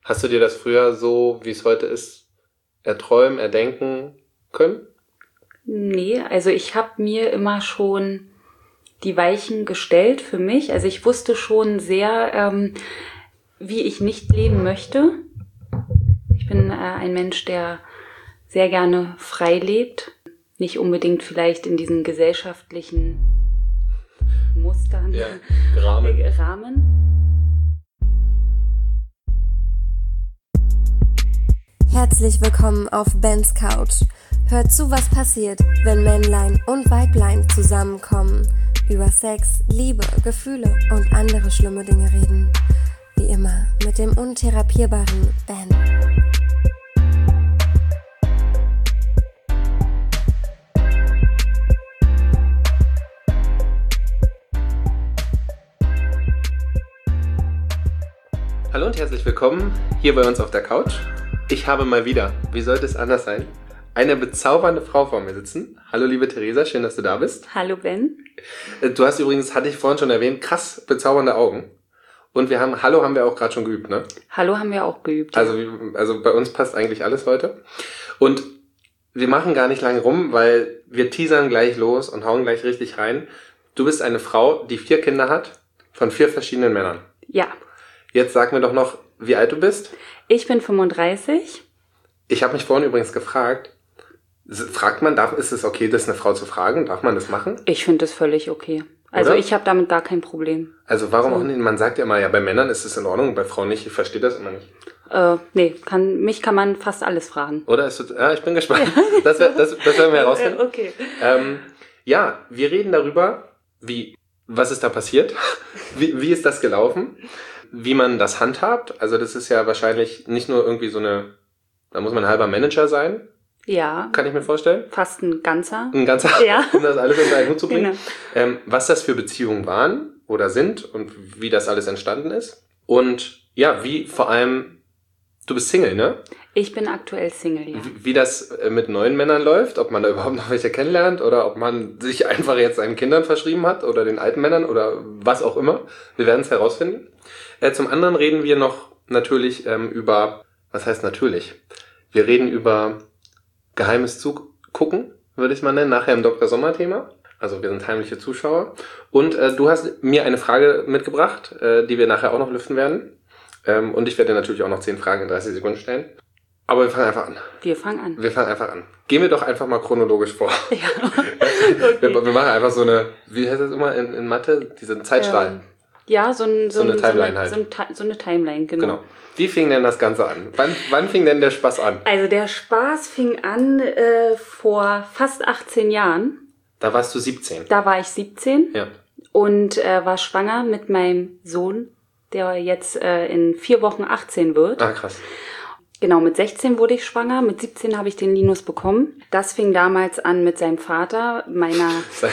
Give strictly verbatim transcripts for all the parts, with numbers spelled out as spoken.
Hast du dir das früher so, wie es heute ist, erträumen, erdenken können? Nee, also ich habe mir immer schon die Weichen gestellt für mich. Also ich wusste schon sehr, ähm, wie ich nicht leben möchte. Ich bin äh, ein Mensch, der sehr gerne frei lebt. Nicht unbedingt vielleicht in diesen gesellschaftlichen Mustern, ja, Rahmen. Rahmen. Herzlich willkommen auf Bens Couch. Hört zu, was passiert, wenn Männlein und Weiblein zusammenkommen, über Sex, Liebe, Gefühle und andere schlimme Dinge reden. Wie immer mit dem untherapierbaren Ben. Hallo und herzlich willkommen hier bei uns auf der Couch. Ich habe mal wieder, wie sollte es anders sein, eine bezaubernde Frau vor mir sitzen. Hallo liebe Theresa, schön, dass du da bist. Hallo Ben. Du hast übrigens, hatte ich vorhin schon erwähnt, krass bezaubernde Augen. Und wir haben, Hallo haben wir auch gerade schon geübt, ne? Hallo haben wir auch geübt. Also, also bei uns passt eigentlich alles heute. Und wir machen gar nicht lange rum, weil wir teasern gleich los und hauen gleich richtig rein. Du bist eine Frau, die vier Kinder hat, von vier verschiedenen Männern. Ja. Jetzt sag mir doch noch, wie alt du bist. Ich bin fünfunddreißig. Ich habe mich vorhin übrigens gefragt, fragt man, darf, ist es okay, das eine Frau zu fragen? Darf man das machen? Ich finde das völlig okay. Also Oder? ich habe damit gar kein Problem. Also warum so. auch nicht? Man sagt ja immer, ja, bei Männern ist es in Ordnung, bei Frauen nicht. Ich verstehe das immer nicht. Äh, nee, kann, mich kann man fast alles fragen. Oder ist es, ja, ich bin gespannt. Das, das, das werden wir herausfinden. Okay. Ähm, ja, wir reden darüber, wie, was ist da passiert? Wie, wie ist das gelaufen? Wie man das handhabt. Also das ist ja wahrscheinlich nicht nur irgendwie so eine, da muss man ein halber Manager sein. Ja. Kann ich mir vorstellen. Fast ein ganzer. Ein ganzer, ja. um das alles unter einen Hut zu bringen. Genau. Ähm, was das für Beziehungen waren oder sind und wie das alles entstanden ist. Und ja, wie vor allem, du bist Single, ne? Ich bin aktuell Single, ja. Wie, wie das mit neuen Männern läuft, ob man da überhaupt noch welche kennenlernt oder ob man sich einfach jetzt seinen Kindern verschrieben hat oder den alten Männern oder was auch immer. Wir werden es herausfinden. Äh, zum anderen reden wir noch natürlich ähm, über, was heißt natürlich? Wir reden über geheimes Zugucken, würde ich es mal nennen, nachher im Doktor Sommer-Thema. Also wir sind heimliche Zuschauer. Und äh, du hast mir eine Frage mitgebracht, äh, die wir nachher auch noch lüften werden. Ähm, und ich werde dir natürlich auch noch zehn Fragen in dreißig Sekunden stellen. Aber wir fangen einfach an. Wir fangen an. Wir fangen einfach an. Gehen wir doch einfach mal chronologisch vor. Ja. Okay. Wir, wir machen einfach so eine, wie heißt das immer in, in Mathe? Diese Zeitstrahl. Ähm, ja, so, ein, so, so eine ein, Timeline so, halt. eine, so, ein, so eine Timeline, genau. Genau. Wie fing denn das Ganze an? Wann, wann fing denn der Spaß an? Also der Spaß fing an äh, vor fast achtzehn Jahren. Da warst du siebzehn. Da war ich siebzehn. Ja. Und äh, war schwanger mit meinem Sohn, der jetzt äh, in vier Wochen achtzehn wird. Ah, krass. Genau, mit sechzehn wurde ich schwanger, mit siebzehn habe ich den Linus bekommen. Das fing damals an mit seinem Vater, meiner,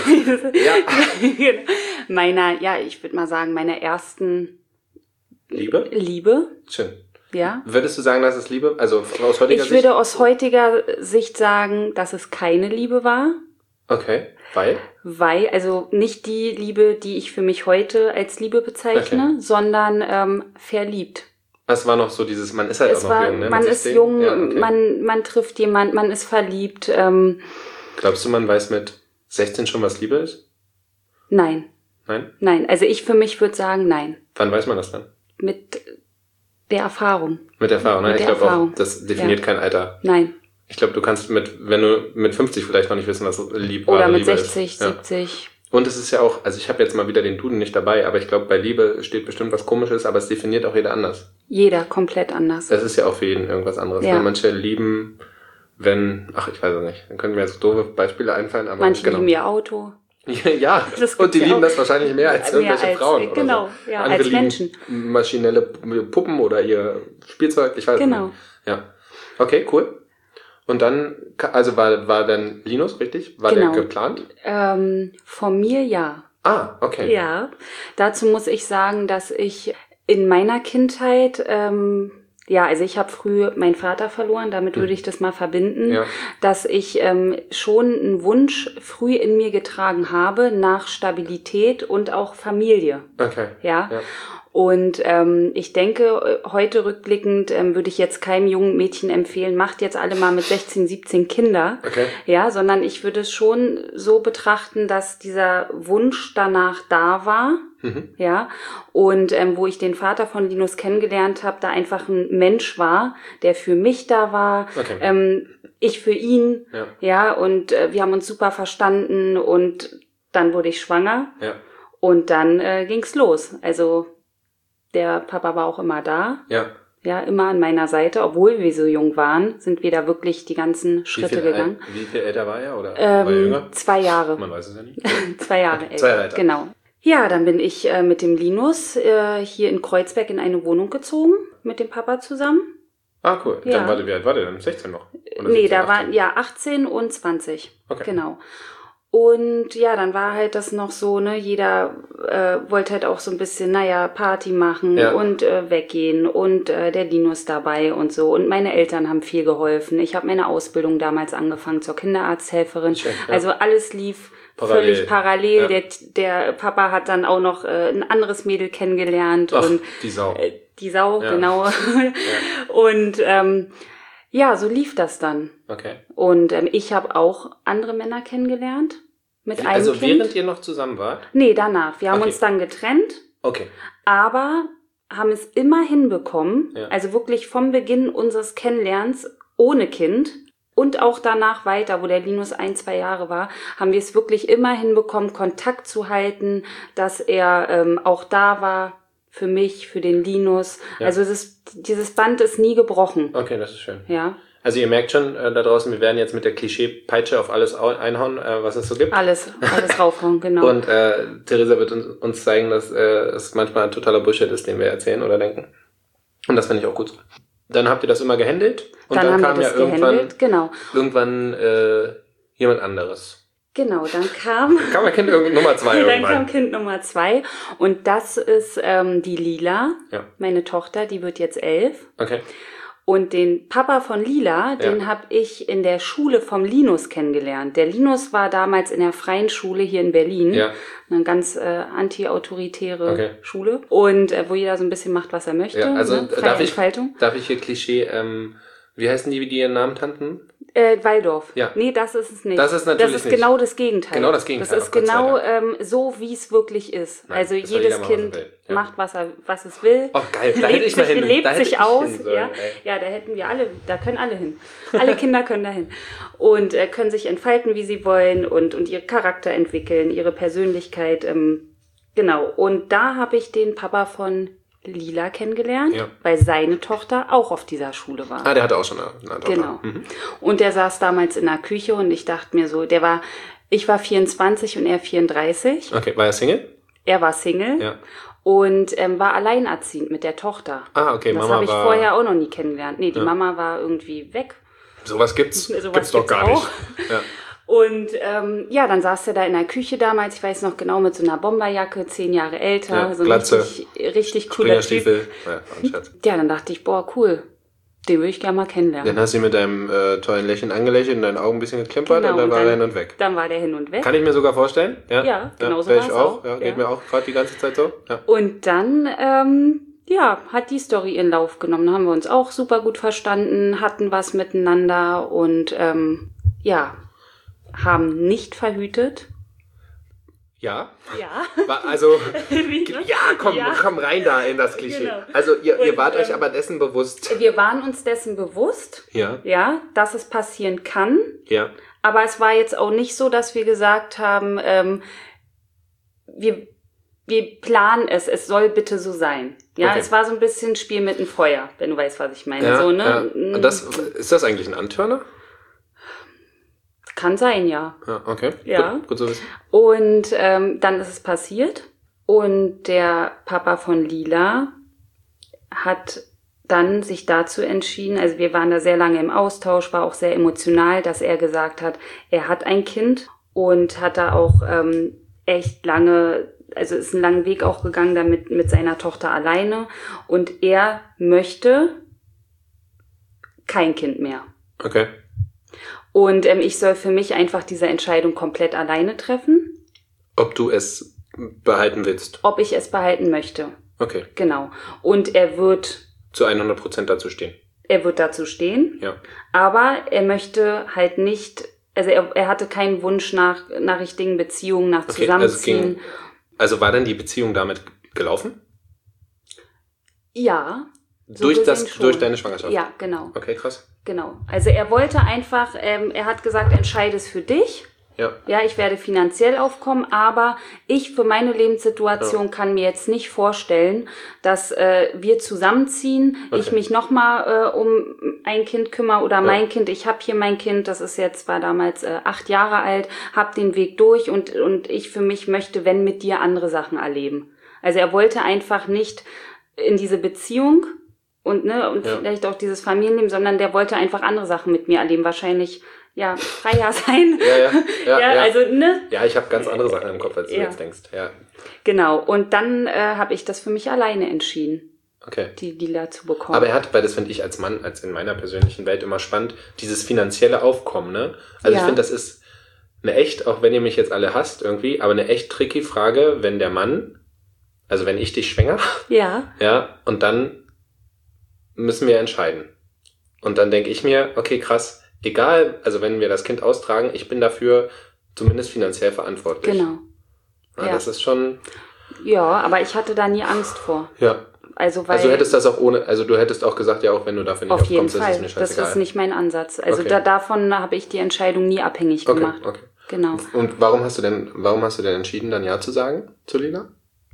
ja. meiner, ja, ich würde mal sagen, meiner ersten Liebe? Liebe. Schön. Ja. Würdest du sagen, dass es Liebe, also aus heutiger ich Sicht? Ich würde aus heutiger Sicht sagen, dass es keine Liebe war. Okay, weil? Weil, also nicht die Liebe, die ich für mich heute als Liebe bezeichne, okay. sondern ähm, verliebt. Es war noch so dieses, man ist halt es auch noch war, jung, ne? Man ist jung, ja, okay. man, man trifft jemand, man ist verliebt. Ähm, Glaubst du, man weiß mit sechzehn schon, was Liebe ist? Nein. Nein? Nein, also ich für mich würde sagen, nein. Wann weiß man das dann? Mit der Erfahrung. Mit der Erfahrung, ne? Mit ich glaube auch, das definiert ja. kein Alter. Nein. Ich glaube, du kannst mit, wenn du mit fünfzig vielleicht noch nicht wissen, was Liebe Oder mit Liebe sechzig, ist. Ja. siebzig. Und es ist ja auch, also ich habe jetzt mal wieder den Duden nicht dabei, aber ich glaube, bei Liebe steht bestimmt was Komisches, aber es definiert auch jeder anders. Jeder komplett anders. Es ist ja auch für jeden irgendwas anderes. Ja. Wenn manche lieben, wenn, ach, ich weiß es nicht, dann können mir jetzt doofe Beispiele einfallen, aber manche genau. lieben ihr Auto. Ja, und die ja lieben auch. das wahrscheinlich mehr als mehr irgendwelche als, Frauen. Genau, oder so. ja, Andere als Menschen. Maschinelle Puppen oder ihr Spielzeug, ich weiß genau. nicht. Ja. Okay, cool. Und dann, also war, war dann Linus, richtig? War genau. der geplant? Ähm, von mir ja. Ah, okay. Ja, dazu muss ich sagen, dass ich in meiner Kindheit, ähm, ja, also ich habe früh meinen Vater verloren, damit würde ich das mal verbinden, ja. dass ich ähm, schon einen Wunsch früh in mir getragen habe nach Stabilität und auch Familie. Okay. Ja. ja. Und ähm, ich denke, heute rückblickend ähm, würde ich jetzt keinem jungen Mädchen empfehlen, macht jetzt alle mal mit sechzehn, siebzehn Kinder. Okay. Ja, sondern ich würde es schon so betrachten, dass dieser Wunsch danach da war. Mhm. Ja, und ähm, wo ich den Vater von Linus kennengelernt habe, da einfach ein Mensch war, der für mich da war, okay. ähm, ich für ihn, ja, ja und äh, wir haben uns super verstanden und dann wurde ich schwanger ja. und dann äh, ging's los. Also der Papa war auch immer da, ja, ja, immer an meiner Seite, obwohl wir so jung waren, sind wir da wirklich die ganzen Schritte wie viel gegangen. Al- wie viel älter war er oder ähm, war er jünger? Zwei Jahre. Man weiß es ja nicht. zwei Jahre älter. Zwei Jahre älter. Genau. Ja, dann bin ich äh, mit dem Linus äh, hier in Kreuzberg in eine Wohnung gezogen, mit dem Papa zusammen. Ah, cool. Ja. Dann war der, wie alt war der dann? sechzehn noch? Oder nee, siebzehn, da achtzehn? waren ja achtzehn und zwanzig. Okay. Genau. Und ja, dann war halt das noch so, ne, jeder äh, wollte halt auch so ein bisschen, naja, Party machen ja. und äh, weggehen und äh, der Linus dabei und so. Und meine Eltern haben viel geholfen. Ich habe meine Ausbildung damals angefangen zur Kinderarzthelferin. Schön, ja. Also alles lief parallel. völlig parallel. Ja. Der, der Papa hat dann auch noch äh, ein anderes Mädel kennengelernt. Ach, und die Sau. Äh, die Sau, ja. genau. ja. Und ähm, ja, so lief das dann. Okay. Und ähm, ich habe auch andere Männer kennengelernt. Mit einem also Kind. während ihr noch zusammen wart? Nee, danach. Wir haben okay. uns dann getrennt. Okay. Aber haben es immer hinbekommen, ja. also wirklich vom Beginn unseres Kennenlernens ohne Kind und auch danach weiter, wo der Linus ein, zwei Jahre war, haben wir es wirklich immer hinbekommen, Kontakt zu halten, dass er ähm, auch da war für mich, für den Linus. Ja. Also es ist, dieses Band ist nie gebrochen. Okay, das ist schön. Ja. Also ihr merkt schon äh, da draußen, wir werden jetzt mit der Klischee-Peitsche auf alles au- einhauen, äh, was es so gibt. Alles, alles raufhauen, genau. Und äh, Theresa wird uns, uns zeigen, dass äh, es manchmal ein totaler Bullshit ist, den wir erzählen oder denken. Und das finde ich auch gut so. Dann habt ihr das immer gehandelt und dann, dann, haben kam wir ja das irgendwann, gehandelt, genau. irgendwann äh, jemand anderes. Genau, dann kam... Kam ja Kind irgend- Nummer zwei Dann irgendwann. kam Kind Nummer zwei und das ist ähm, die Lila, Ja. meine Tochter, die wird jetzt elf. Okay. Und den Papa von Lila, den Ja. habe ich in der Schule vom Linus kennengelernt. Der Linus war damals in der freien Schule hier in Berlin. Ja. Eine ganz äh, anti-autoritäre Okay. Schule. Und äh, wo jeder so ein bisschen macht, was er möchte. Ja, also ne? Freie darf ich, Entfaltung. darf ich hier Klischee, ähm, wie heißen die, wie die ihren Namen kannten? Äh, Waldorf. Ja. Nee, das ist es nicht. Das ist natürlich Das ist nicht. genau das Gegenteil. Genau das Gegenteil, Das ist oh Gott sei genau Dank. ähm, so, wie es wirklich ist. Nein, also das soll jedes jeder machen, was er Kind will. Ja. macht, was er, was es will. Oh, geil, da hätte lebt ich mal sich, hin. lebt Da hätte sich ich aus. hin sollen, ja. ey. ja, da hätten wir alle, da können alle hin. Alle Kinder können da hin. Und äh, können sich entfalten, wie sie wollen und, und ihr Charakter entwickeln, ihre Persönlichkeit. Ähm, genau. Und da habe ich den Papa von Lila kennengelernt, Ja. weil seine Tochter auch auf dieser Schule war. Ah, der hatte auch schon eine, eine Tochter. Genau. Mhm. Und der saß damals in der Küche und ich dachte mir so, der war, ich war vierundzwanzig und er vierunddreißig. Okay, war er Single? Er war Single Ja. und ähm, war alleinerziehend mit der Tochter. Ah, okay, Das Mama habe ich war... vorher auch noch nie kennengelernt. Nee, die Ja. Mama war irgendwie weg. Sowas gibt's, Sowas gibt's doch gibt's gar auch. nicht. Ja. Und ähm, ja, dann saß er da in der Küche damals, ich weiß noch genau, mit so einer Bomberjacke, zehn Jahre älter, Ja, so ein Glatze, richtig, richtig cooler Typ. Springerstiefel. Ja, ein Scherz. Ja, dann dachte ich, boah, cool, den würde ich gerne mal kennenlernen. Dann hast du ihn mit deinem äh, tollen Lächeln angelächelt und deinen Augen ein bisschen geklimpert Genau, und dann und war dann- er hin und weg. Dann war der hin und weg. Kann ich mir sogar vorstellen. Ja, Ja, genau so wär war's ich auch. auch. Ja, geht Ja. mir auch gerade die ganze Zeit so. Ja. Und dann, ähm, ja, hat die Story ihren Lauf genommen. Da haben wir uns auch super gut verstanden, hatten was miteinander und ähm, ja, haben nicht verhütet. Ja. Ja. War also, Wie? ja, komm, Ja. komm rein da in das Klischee. Genau. Also ihr, ihr Und, wart euch ähm, aber dessen bewusst. Wir waren uns dessen bewusst, Ja, ja, dass es passieren kann. ja. Aber es war jetzt auch nicht so, dass wir gesagt haben, ähm, wir, wir planen es, es soll bitte so sein. Ja, Okay. es war so ein bisschen Spiel mit dem Feuer, wenn du weißt, was ich meine. Ja, so, ne? ja. Und das, ist das eigentlich ein Antörner? Kann sein, ja. Ja, okay. Ja. Gut, gut zu wissen. Und ähm, dann ist es passiert und der Papa von Lila hat dann sich dazu entschieden, also wir waren da sehr lange im Austausch, war auch sehr emotional, dass er gesagt hat, er hat ein Kind und hat da auch ähm, echt lange, also ist einen langen Weg auch gegangen damit mit seiner Tochter alleine und er möchte kein Kind mehr. Okay. Und ähm, ich soll für mich einfach diese Entscheidung komplett alleine treffen, Ob du es behalten willst. ob ich es behalten möchte. Okay. Genau. Und er wird... Zu hundert Prozent dazu stehen. Er wird dazu stehen. Ja. Aber er möchte halt nicht... Also er, er hatte keinen Wunsch nach einer richtigen Beziehung, nach Okay, Zusammenziehen. Also, ging, also war dann die Beziehung damit gelaufen? Ja. So durch, das, schon. durch deine Schwangerschaft? Ja, genau. Okay, krass. Genau. Also er wollte einfach, ähm, er hat gesagt, entscheide es für dich. Ja. Ja, ich werde finanziell aufkommen, aber ich für meine Lebenssituation ja. kann mir jetzt nicht vorstellen, dass äh, wir zusammenziehen, okay. ich mich nochmal äh, um ein Kind kümmere oder ja. mein Kind, ich habe hier mein Kind, das ist jetzt, war damals äh, acht Jahre alt, habe den Weg durch und, und ich für mich möchte, wenn mit dir andere Sachen erleben. Also er wollte einfach nicht in diese Beziehung und ne und ja. vielleicht auch dieses Familienleben, sondern der wollte einfach andere Sachen mit mir erleben, wahrscheinlich ja, freier sein. Ja, ja, ja, ja, ja. also, ne? Ja, ich habe ganz andere Sachen im Kopf, als du ja. jetzt denkst. Ja. Genau, und dann äh, habe ich das für mich alleine entschieden, okay. die Lila zu bekommen. Aber er hat, weil das finde ich als Mann, als in meiner persönlichen Welt immer spannend, dieses finanzielle Aufkommen, ne? Also ja. ich finde, das ist eine echt, auch wenn ihr mich jetzt alle hasst irgendwie, aber eine echt tricky Frage, wenn der Mann, also wenn ich dich schwänger, ja, ja, und dann müssen wir entscheiden. Und dann denke ich mir, okay, krass, egal, also wenn wir das Kind austragen, ich bin dafür zumindest finanziell verantwortlich. Genau. Ja, ja. Das ist schon... Ja, aber ich hatte da nie Angst vor. Ja. Also, weil also du hättest das auch ohne, also du hättest auch gesagt, ja, auch wenn du dafür nicht auf jeden aufkommst, Fall. ist es mir scheißegal. Das ist nicht mein Ansatz. Also okay. da, davon habe ich die Entscheidung nie abhängig okay, gemacht. Okay. Genau. Und warum hast du denn, warum hast du denn entschieden, dann Ja zu sagen zu Lila?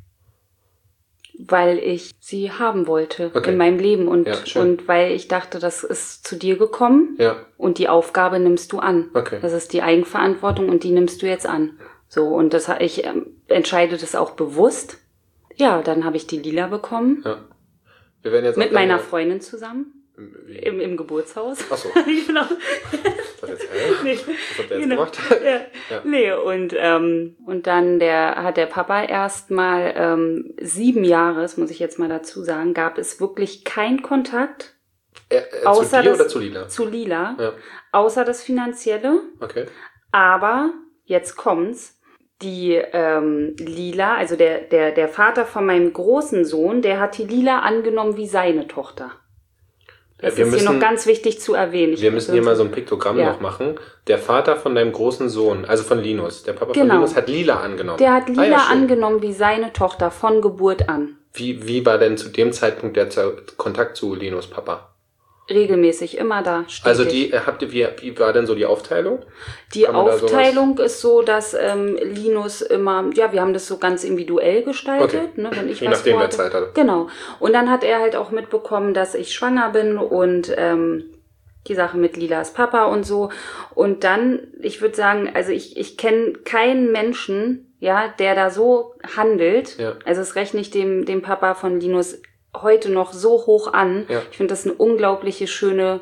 Weil ich sie haben wollte okay. in meinem Leben und, ja, und weil ich dachte, das ist zu dir gekommen ja. und die Aufgabe nimmst du an. Okay. Das ist die Eigenverantwortung und die nimmst du jetzt an. So, und das ich ähm, entscheide das auch bewusst. Ja, dann habe ich die Lila bekommen. Ja. Wir werden jetzt mit meiner Freundin zusammen. Wie? Im, Im Geburtshaus. Ach so. Genau. Was jetzt, hä? Nee. Was habt ihr jetzt genau. gemacht? Ja. ja. Nee, und, ähm, und dann der, hat der Papa erst mal ähm, sieben Jahre, das muss ich jetzt mal dazu sagen, gab es wirklich keinen Kontakt. Äh, äh, außer zu dir das, oder zu Lila? Zu Lila. Ja. Außer das Finanzielle. Okay. Aber, jetzt kommt's, die ähm, Lila, also der, der, der Vater von meinem großen Sohn, der hat die Lila angenommen wie seine Tochter. Das wir ist müssen, hier noch ganz wichtig zu erwähnen. Ich wir müssen hier mal so ein Piktogramm ja. noch machen. Der Vater von deinem großen Sohn, also von Linus, der Papa genau. von Linus hat Lila angenommen. Der hat Lila ah, ja, angenommen wie seine Tochter von Geburt an. Wie, wie war denn zu dem Zeitpunkt der Kontakt zu Linus Papa? Regelmäßig, immer da. Stetig. Also die habt ihr, wie, wie war denn so die Aufteilung? Die Aufteilung ist so, dass ähm, Linus immer, ja, wir haben das so ganz individuell gestaltet, okay. ne, wenn ich Je was nachdem, vorhatte. wer Zeit hatte. Genau. Und dann hat er halt auch mitbekommen, dass ich schwanger bin und ähm, die Sache mit Lilas Papa und so. Und dann, ich würde sagen, also ich ich kenne keinen Menschen, ja, der da so handelt. Ja. Also es rechne ich dem dem Papa von Linus heute noch so hoch an. Ja. Ich finde das eine unglaubliche schöne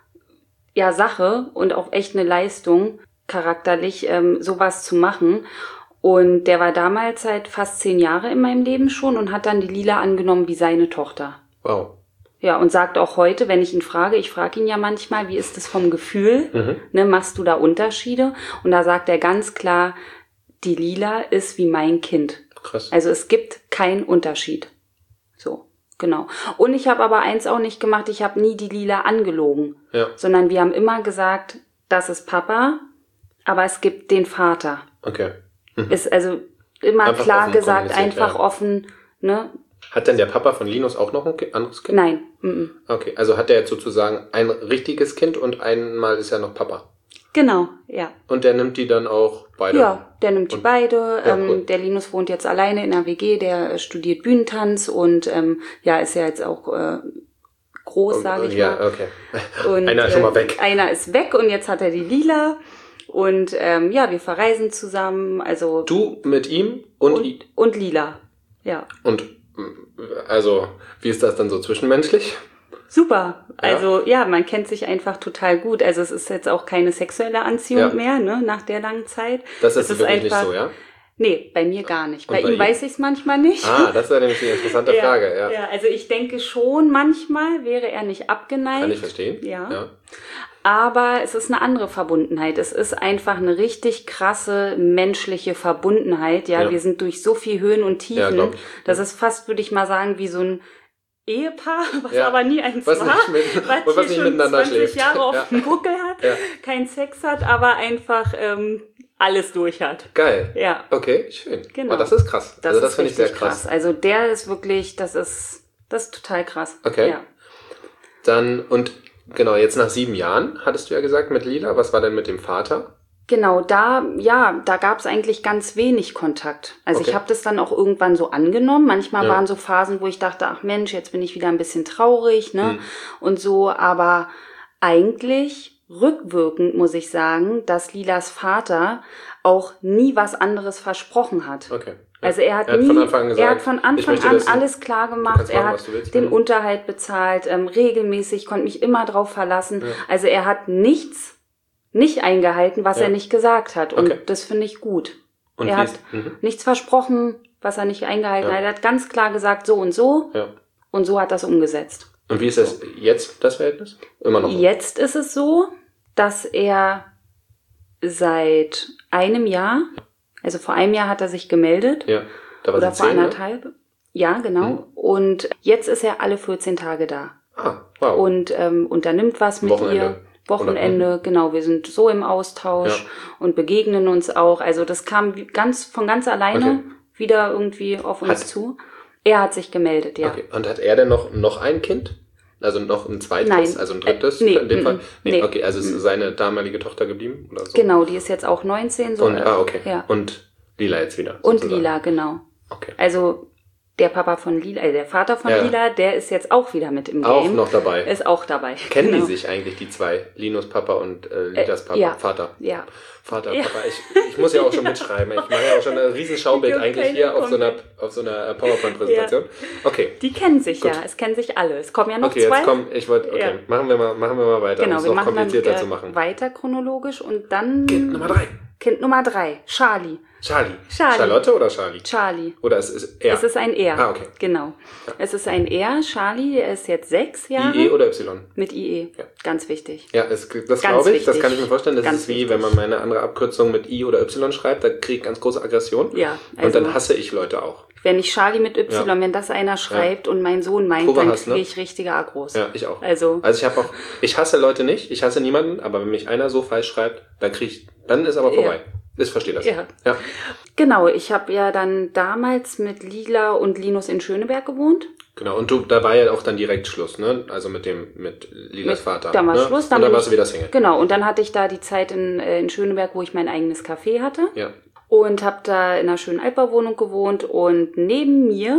ja Sache und auch echt eine Leistung, charakterlich ähm, sowas zu machen. Und der war damals seit fast zehn Jahre in meinem Leben schon und hat dann die Lila angenommen wie seine Tochter. Wow. Ja, und sagt auch heute, wenn ich ihn frage, ich frage ihn ja manchmal, wie ist das vom Gefühl? Mhm. Ne, machst du da Unterschiede? Und da sagt er ganz klar, die Lila ist wie mein Kind. Krass. Also es gibt keinen Unterschied. So. Genau. Und ich habe aber eins auch nicht gemacht, ich habe nie die Lila angelogen. Ja. Sondern wir haben immer gesagt, das ist Papa, aber es gibt den Vater. Okay. Mhm. Ist also immer Einfach klar offen gesagt, kommuniziert, einfach ja. offen, ne? Hat denn der Papa von Linus auch noch ein Ki- anderes Kind? Nein. Mhm. Okay, also hat er jetzt sozusagen ein richtiges Kind und einmal ist er noch Papa. Genau, ja. Und der nimmt die dann auch beide? Ja, der nimmt die und, beide. Ja, ähm, cool. Der Linus wohnt jetzt alleine in der W G, der äh, studiert Bühnentanz und ähm, ja, ist ja jetzt auch äh, groß, sage ich ja, mal. okay. Und, einer ist schon mal weg. Äh, einer ist weg und jetzt hat er die Lila. Und ähm, ja, wir verreisen zusammen. Also Du mit ihm und und, ihn? und Lila. Ja. Und also, wie ist das dann so zwischenmenschlich? Super. Ja. Also ja, man kennt sich einfach total gut. Also es ist jetzt auch keine sexuelle Anziehung Ja. mehr, ne, nach der langen Zeit. Das ist, Es ist wirklich einfach, nicht so, ja? Nee, bei mir gar nicht. Und Bei, bei ihm ihm? weiß ich es manchmal nicht. Ah, das wäre nämlich eine interessante Ja, Frage. Ja. ja, also ich denke schon, manchmal wäre er nicht abgeneigt. Kann ich verstehen. Ja. ja. Aber es ist eine andere Verbundenheit. Es ist einfach eine richtig krasse menschliche Verbundenheit. Ja, Ja. wir sind durch so viel Höhen und Ja, Tiefen. glaub ich. Das ist fast, würde ich mal sagen, wie so ein Ehepaar, was Ja. aber nie eins Was war, nicht mit- was, und was hier nicht schon miteinander zwanzig schläft. Jahre auf Ja. dem Buckel hat, Ja. keinen Sex hat, aber einfach ähm, alles durch hat. Geil. Ja. Okay, schön. Genau. Oh, das ist krass. Das also das ist finde ich sehr richtig krass. Also der ist wirklich, das ist, das ist total krass. Okay. Ja. Dann, und genau, jetzt nach sieben Jahren, hattest du ja gesagt, mit Lila. Was war denn mit dem Vater? Genau, da, ja, da gab es eigentlich ganz wenig Kontakt. Also Okay. ich habe das dann auch irgendwann so angenommen. Manchmal Ja. waren so Phasen, wo ich dachte, ach Mensch, jetzt bin ich wieder ein bisschen traurig, ne? Hm. Und so, aber eigentlich rückwirkend muss ich sagen, dass Lilas Vater auch nie was anderes versprochen hat. Okay. Ja. Also er hat, Er hat nie, von Anfang an gesagt, er hat von ich Anfang möchte, an dass du- alles klar du gemacht. kannst machen, Er was hat du willst. den Mhm. Unterhalt bezahlt, ähm, regelmäßig, konnte mich immer drauf verlassen. Ja. Also er hat nichts nicht eingehalten, was Ja. er nicht gesagt hat. Und Okay. das finde ich gut. Und er wie hat ist- mhm. nichts versprochen, was er nicht eingehalten Ja. hat. Er hat ganz klar gesagt, so und so. Ja. Und so hat er es umgesetzt. Und wie ist das jetzt, das Verhältnis? Immer noch. Jetzt ist es so, dass er seit einem Jahr, also vor einem Jahr hat er sich gemeldet. Ja. Da war Oder sie vor zehn, ne? anderthalb. Ja, genau. Mhm. Und jetzt ist er alle vierzehn Tage da. Ah, wow. Und ähm, unternimmt was mit Wochenende. ihr. Wochenende, genau, wir sind so im Austausch Ja. und begegnen uns auch. Also das kam wie- ganz von ganz alleine Okay. wieder irgendwie auf uns Hat- zu. Er hat sich gemeldet, ja. Okay. Und hat er denn noch, noch ein Kind? Also noch ein zweites? Nein. Also ein drittes Äh, nee, in dem mm, Fall? mm, Nee, nee. okay. Also ist seine damalige Tochter geblieben? Oder so? Genau, die ist jetzt auch neunzehn. So, Und, ah, okay. Ja. Und Lila jetzt wieder. Und sozusagen. Lila, genau. Okay. Also der Papa von Lila, äh, der Vater von Ja. Lila, der ist jetzt auch wieder mit im Game. Auch noch dabei. Ist auch dabei. Kennen genau. die sich eigentlich, die zwei? Linus Papa und äh, Lilas Papa? ja. Vater. Ja. Vater, Ja. Papa. Ich, ich muss ja auch schon mitschreiben. Ich mache ja auch schon ein riesen Schaubild Ich hab eigentlich keine hier auf so einer, Punkte. auf so einer PowerPoint-Präsentation. Okay. Die kennen sich Gut. ja, es kennen sich alle. Es kommen ja noch Okay, zwei. jetzt komm, ich wollte, okay, Ja. machen wir mal, machen wir mal weiter, Genau, um es wir noch machen dann komplizierter äh, zu machen. weiter chronologisch und dann Kind Nummer drei. Kind Nummer drei, Charlie. Charlie. Charlie. Charlotte oder Charlie? Charlie. Oder es ist er? Es ist ein Er. Ah, okay. Genau. Ja. Es ist ein Er. Charlie, der ist jetzt sechs Jahre. I E oder Y? Mit I E. Ja. Ganz wichtig. Ja, es, das Ganz glaube ich, das wichtig. kann ich mir vorstellen. Das Ganz ist wie, wichtig. wenn man meine andere Abkürzung mit I oder Y schreibt, da kriege ich ganz große Aggression. Ja, Und also dann hasse ich Leute auch. wenn ich Charlie mit Y, Ja. wenn das einer schreibt und mein Sohn meint, Probe dann hast, ne? kriege ich richtige Agros. Ja, ich auch. Also, Also ich habe auch, ich hasse Leute nicht, ich hasse niemanden, aber wenn mich einer so falsch schreibt, dann krieg ich, dann ist aber vorbei. Ich verstehe das. Ja. ja. genau, ich habe ja dann damals mit Lila und Linus in Schöneberg gewohnt. Genau, und du, da war ja auch dann direkt Schluss, ne? Also mit dem, mit Lilas Mit- Vater. Dann war ne? Schluss. und dann bin warst ich- du wieder Single. Genau, und dann hatte ich da die Zeit in, äh, in Schöneberg, wo ich mein eigenes Café hatte. Ja. Und habe da in einer schönen Altbauwohnung gewohnt. Und neben mir,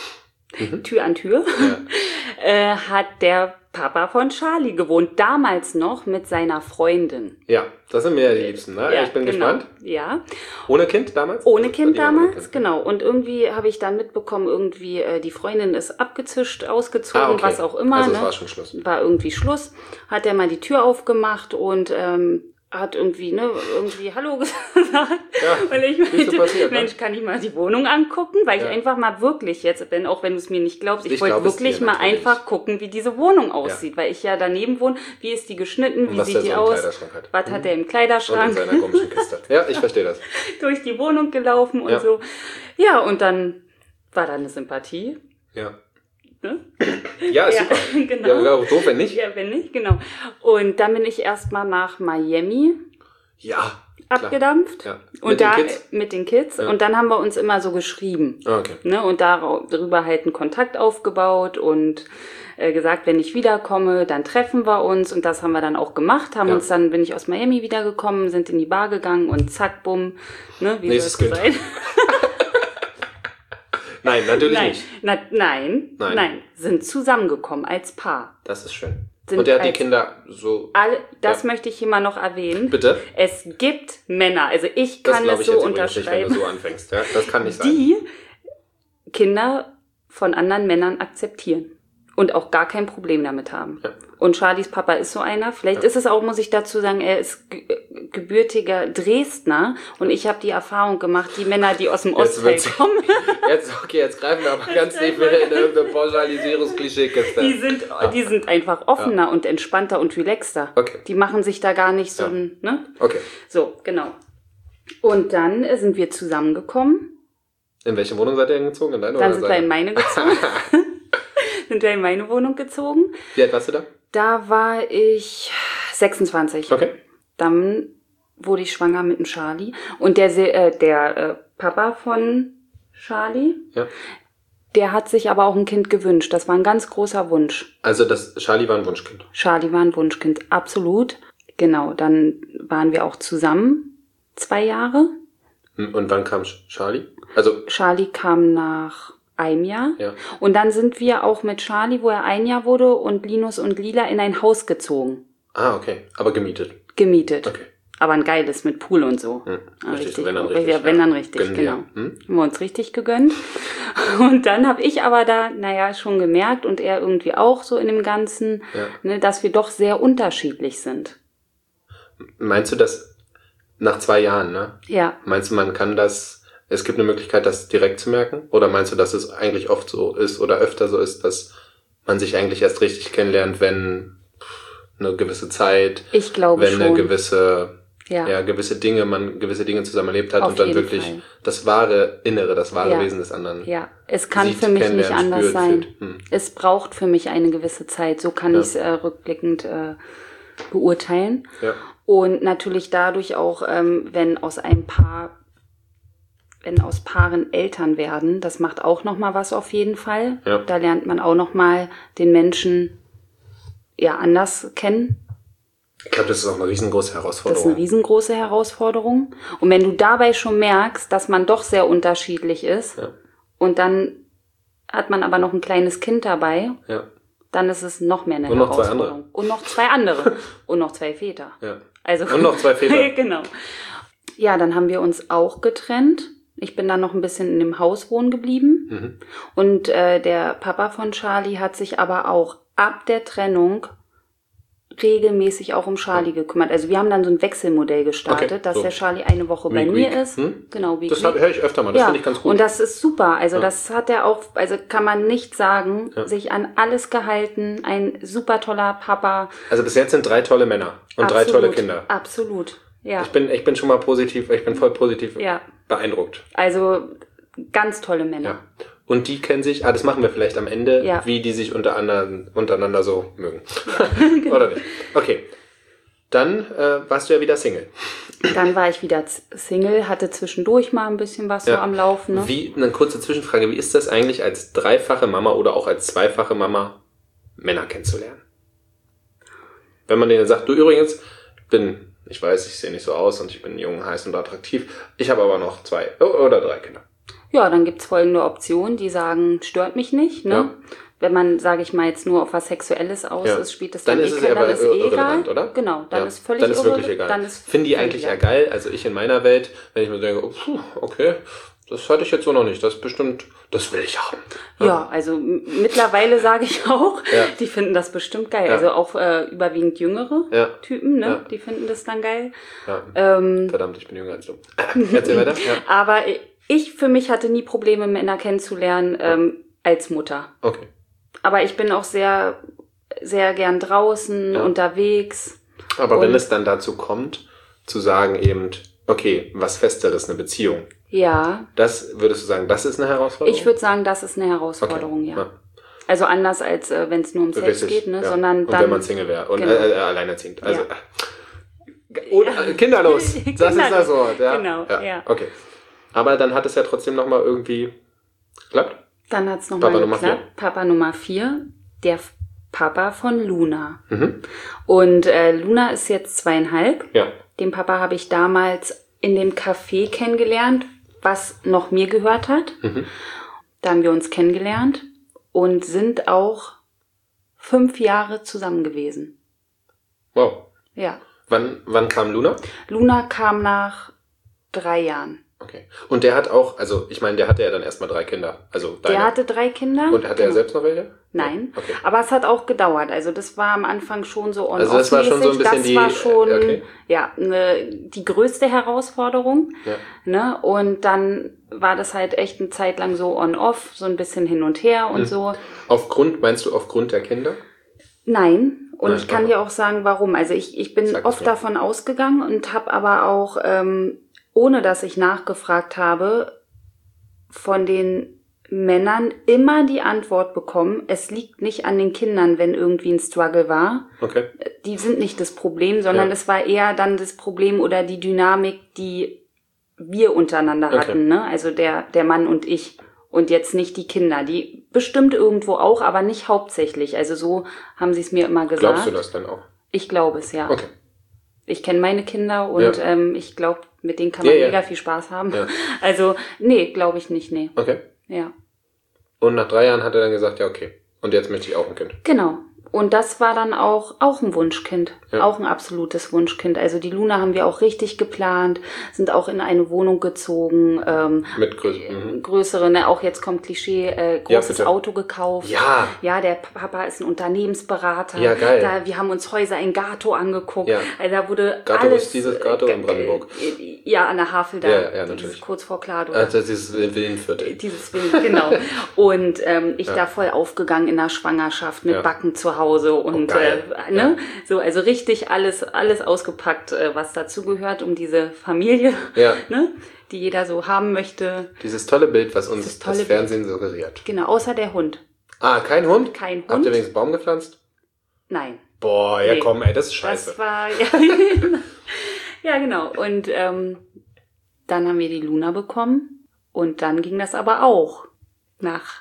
Mhm. Tür an Tür, Ja. äh, hat der Papa von Charlie gewohnt. Damals noch mit seiner Freundin. Ja, das sind mir ja die Liebsten, ne? ich bin genau. gespannt. Ja, Ohne Kind damals? ohne Also, Kind die waren ohne damals, Kind. genau. Und irgendwie habe ich dann mitbekommen, irgendwie äh, die Freundin ist abgezischt, ausgezogen, Ah, okay. was auch immer. Also ne? es war schon Schluss. War irgendwie Schluss. Hat er mal die Tür aufgemacht und ähm, hat irgendwie, ne, irgendwie Hallo gesagt. Ja, Weil ich wie ist so meinte, passiert, ne? Mensch, kann ich mal die Wohnung angucken? Weil Ja. ich einfach mal wirklich jetzt bin, auch wenn du es mir nicht glaubst, ich, Ich wollte glaub es wirklich dir mal natürlich. einfach gucken, wie diese Wohnung aussieht. Weil ich ja daneben wohne. Wie ist die geschnitten? Und Wie was sieht der die so im aus? Kleiderschrank hat. Was hat er im Und in Kleiderschrank? seiner komischen Kiste. Ja, ich verstehe das. Durch die Wohnung gelaufen und Ja. so. Ja, und dann war da eine Sympathie. Ja. Ne? Ja, ist Ja, super. genau. Ja, wäre auch doof, wenn nicht. Ja, wenn nicht, genau. Und dann bin ich erstmal nach Miami Ja. klar. abgedampft. Ja. Und Mit den da Kids? mit den Kids. Ja. Und dann haben wir uns immer so geschrieben. Ah, okay. Ne? Und darüber halt einen Kontakt aufgebaut und äh, gesagt, wenn ich wiederkomme, dann treffen wir uns. Und das haben wir dann auch gemacht. Haben Ja. uns dann, bin ich aus Miami wiedergekommen, sind in die Bar gegangen und zack, bumm. Ne? Wie Nächstes soll es Kind. sein? Nein, natürlich Nein. nicht. Na, nein, Nein. nein, sind zusammengekommen als Paar. Das ist schön. Sind Und er hat die als- Kinder so... Alle, das Ja. möchte ich hier mal noch erwähnen. Bitte? Es gibt Männer, also ich Das kann glaube das ich so jetzt übrigens nicht, wenn du unterschreiben, so anfängst. Ja, das kann nicht sein. die Kinder von anderen Männern akzeptieren und auch gar kein Problem damit haben. Ja. Und Charlies Papa ist so einer. Vielleicht Ja. ist es auch, muss ich dazu sagen, er ist ge- gebürtiger Dresdner und ich habe die Erfahrung gemacht, die Männer, die aus dem Ostteil kommen. Jetzt, okay, jetzt greifen wir aber ganz tief wieder in irgendeine Pauschalisierungsklischee-Kiste. Die sind, ja. die sind einfach offener ja. und entspannter und relaxter. Okay. Die machen sich da gar nicht so, ja. ein, ne? Okay. So, genau. Und dann sind wir zusammengekommen. In welche Wohnung seid ihr denn gezogen? In deine Dann oder sind wir in meine gezogen. sind wir in meine Wohnung gezogen. Wie alt warst du da? Da war ich sechsundzwanzig. Okay. Dann wurde ich schwanger mit dem Charlie. Und der, äh, der äh, Papa von Charlie, ja. der hat sich aber auch ein Kind gewünscht. Das war ein ganz großer Wunsch. Also das Charlie war ein Wunschkind? Charlie war ein Wunschkind, absolut. Genau, dann waren wir auch zusammen zwei Jahre. Und wann kam Charlie? Also Charlie kam nach einem Jahr. Ja. Und dann sind wir auch mit Charlie, wo er ein Jahr wurde, und Linus und Lila in ein Haus gezogen. Ah, okay. Aber gemietet? Gemietet. Okay. Aber ein geiles mit Pool und so. Hm. Ja, richtig, richtig, wenn dann richtig. Ja, wenn dann richtig, Gönnen genau. Wir. Hm? Haben wir uns richtig gegönnt. Und dann habe ich aber da, naja, schon gemerkt und er irgendwie auch so in dem Ganzen, ja. ne, dass wir doch sehr unterschiedlich sind. Meinst du das nach zwei Jahren, ne? Ja. Meinst du, man kann das, es gibt eine Möglichkeit, das direkt zu merken? Oder meinst du, dass es eigentlich oft so ist oder öfter so ist, dass man sich eigentlich erst richtig kennenlernt, wenn eine gewisse Zeit, ich glaube wenn schon. eine gewisse, ja. ja, gewisse Dinge, man gewisse Dinge zusammen erlebt hat Auf und dann jeden wirklich Fall. das wahre Innere, das wahre Ja. Wesen des anderen. Ja, es kann sieht, für mich nicht kennenlernt, anders spürt, sein. fühlt. Hm. Es braucht für mich eine gewisse Zeit. So kann Ja. ich es äh, rückblickend äh, beurteilen. Ja. Und natürlich dadurch auch, ähm, wenn aus einem Paar, wenn aus Paaren Eltern werden, das macht auch nochmal was auf jeden Fall. Ja. Da lernt man auch nochmal den Menschen ja anders kennen. Ich glaube, das ist auch eine riesengroße Das Herausforderung. ist eine riesengroße Herausforderung. Und wenn du dabei schon merkst, dass man doch sehr unterschiedlich ist, Ja. und dann hat man aber noch ein kleines Kind dabei, Ja. dann ist es noch mehr eine Und noch zwei Herausforderung. andere. Und noch zwei andere. Und noch zwei Väter. Ja. Also, Und noch zwei Väter. Genau. Ja, dann haben wir uns auch getrennt. Ich bin dann noch ein bisschen in dem Haus wohnen geblieben. Mhm. Und äh, der Papa von Charlie hat sich aber auch ab der Trennung regelmäßig auch um Charlie gekümmert. Also wir haben dann so ein Wechselmodell gestartet, Okay, dass so. der Charlie eine Woche bei Week, mir week. ist. Hm? Genau, week, Das week. höre ich öfter mal, das ja, finde ich ganz gut. und das ist super. Also Ja. das hat er auch, also kann man nicht sagen, Ja. sich an alles gehalten. Ein super toller Papa. Also bis jetzt sind drei tolle Männer und Absolut, drei tolle Kinder. Absolut, ja. Ich bin, ich bin schon mal positiv, ich bin voll positiv Ja. beeindruckt. Also ganz tolle Männer. Ja. Und die kennen sich, ah, das machen wir vielleicht am Ende, Ja. wie die sich untereinander, untereinander so mögen. Oder nicht? Okay. Dann äh, warst du ja wieder Single. Dann war ich wieder z- Single, hatte zwischendurch mal ein bisschen was so Ja. am Laufen. Ne? Wie, eine kurze Zwischenfrage, wie ist das eigentlich als dreifache Mama oder auch als zweifache Mama Männer kennenzulernen? Wenn man denen sagt, du übrigens, ich bin, ich weiß, ich sehe nicht so aus und ich bin jung, heiß und attraktiv, ich habe aber noch zwei oh, oder drei Kinder. Ja, dann gibt's folgende Optionen, die sagen, stört mich nicht. Ne? Ja. Wenn man, sage ich mal, jetzt nur auf was Sexuelles aus Ja. ist, spielt das Dann dann, ist eh es kein- aber dann ist eh irrelevant, egal. oder? Genau, dann Ja. ist völlig Dann ist wirklich irrele- egal. Dann ist Finde ich völlig eigentlich eher egal. geil. Also ich in meiner Welt, wenn ich mir denke, oh, puh, okay, das hatte ich jetzt so noch nicht. Das ist bestimmt, das will ich haben. Ja, also m- mittlerweile sage ich auch, Ja. die finden das bestimmt geil. Ja. Also auch äh, überwiegend jüngere Ja. Typen, ne? Ja. Die finden das dann geil. Ja. Ähm, Verdammt, ich bin jünger als du. Erzähl weiter. Ja. aber ich für mich hatte nie Probleme, Männer kennenzulernen ähm, als Mutter. Okay. Aber ich bin auch sehr, sehr gern draußen, Ja. unterwegs. Aber wenn Und- es dann dazu kommt, zu sagen eben, okay, was Festeres, eine Beziehung, Ja, das würdest du sagen, das ist eine Herausforderung? ich würde sagen, das ist eine Herausforderung, Okay. ja. Also anders als äh, wenn es nur um Sex Richtig, geht, ne? ja. Sondern und dann. wenn man Single wäre und Genau. äh, äh, alleinerziehend. Also, Ja. äh, und, äh, kinderlos, das ist Kinderlos. das Wort. Ja? Genau, ja. Okay. Aber dann hat es ja trotzdem nochmal irgendwie geklappt. Dann hat's noch Papa mal Nummer geklappt. Papa Nummer vier, der F- Papa von Luna. Mhm. Und äh, Luna ist jetzt zweieinhalb. Ja. Den Papa habe ich damals in dem Café kennengelernt, was noch mir gehört hat. Mhm. Da haben wir uns kennengelernt und sind auch fünf Jahre zusammen gewesen. Wow. Ja. Wann, wann kam Luna? Luna kam nach drei Jahren. Okay. Und der hat auch, also ich meine, der hatte ja dann erstmal drei Kinder. Also deine. Der hatte drei Kinder. Und hatte genau. er selbst noch welche? Nein, okay. Aber es hat auch gedauert. Also das war am Anfang schon so on-off-mäßig. Also das war schon so ein bisschen das die, war schon okay. ja ne, die größte Herausforderung. Ja. Ne? Und dann war das halt echt eine Zeit lang so on-off, so ein bisschen hin und her und hm. so. Aufgrund, meinst du aufgrund der Kinder? Nein. Und Nein, ich kann dir auch sagen, warum. Also ich, ich bin Sag oft davon ausgegangen und habe aber auch, ähm, ohne dass ich nachgefragt habe, von den Männern immer die Antwort bekommen, es liegt nicht an den Kindern, wenn irgendwie ein Struggle war. Okay. Die sind nicht das Problem, sondern ja. es war eher dann das Problem oder die Dynamik, die wir untereinander okay. hatten, ne? Also der, der Mann und ich. Und jetzt nicht die Kinder. Die bestimmt irgendwo auch, aber nicht hauptsächlich. Also so haben sie es mir immer gesagt. Glaubst du das dann auch? Ich glaube es, ja. Okay. Ich kenne meine Kinder und ja. ähm, ich glaube, mit denen kann man ja, ja. mega viel Spaß haben. Ja. Also, nee, glaube ich nicht, nee. Okay. Ja. Und nach drei Jahren hat er dann gesagt, ja, okay. Und jetzt möchte ich auch ein Kind. Genau. Und das war dann auch, auch ein Wunschkind. Ja. Auch ein absolutes Wunschkind. Also die Luna haben wir auch richtig geplant, sind auch in eine Wohnung gezogen. Ähm, Mit größeren. Größere, ne, auch jetzt kommt Klischee, äh, großes ja, Auto gekauft. Ja. Ja, der Papa ist ein Unternehmensberater. Ja, geil. Da, wir haben uns Häuser in Gato angeguckt. Ja. Also da wurde Gato alles... ist dieses Gato äh, in Brandenburg. Äh, ja, an der Havel da. Ja, ja, natürlich. Kurz vor Klado. Also dieses Villenviertel. Dieses Villen, genau. Und ähm, ich ja. da voll aufgegangen in der Schwangerschaft mit ja. Backen zu Hause und oh, äh, ne, ja. so also richtig alles alles ausgepackt, äh, was dazugehört, um diese Familie, ja. ne, die jeder so haben möchte. Dieses tolle Bild, was uns das Fernsehen Bild. suggeriert. Genau, außer der Hund. Ah, kein Hund? Kein Hund. Habt ihr wenigstens einen Baum gepflanzt? Nein. Boah, ja nee. komm, ey, das ist scheiße. Das war ja, ja genau. Und ähm, dann haben wir die Luna bekommen und dann ging das aber auch nach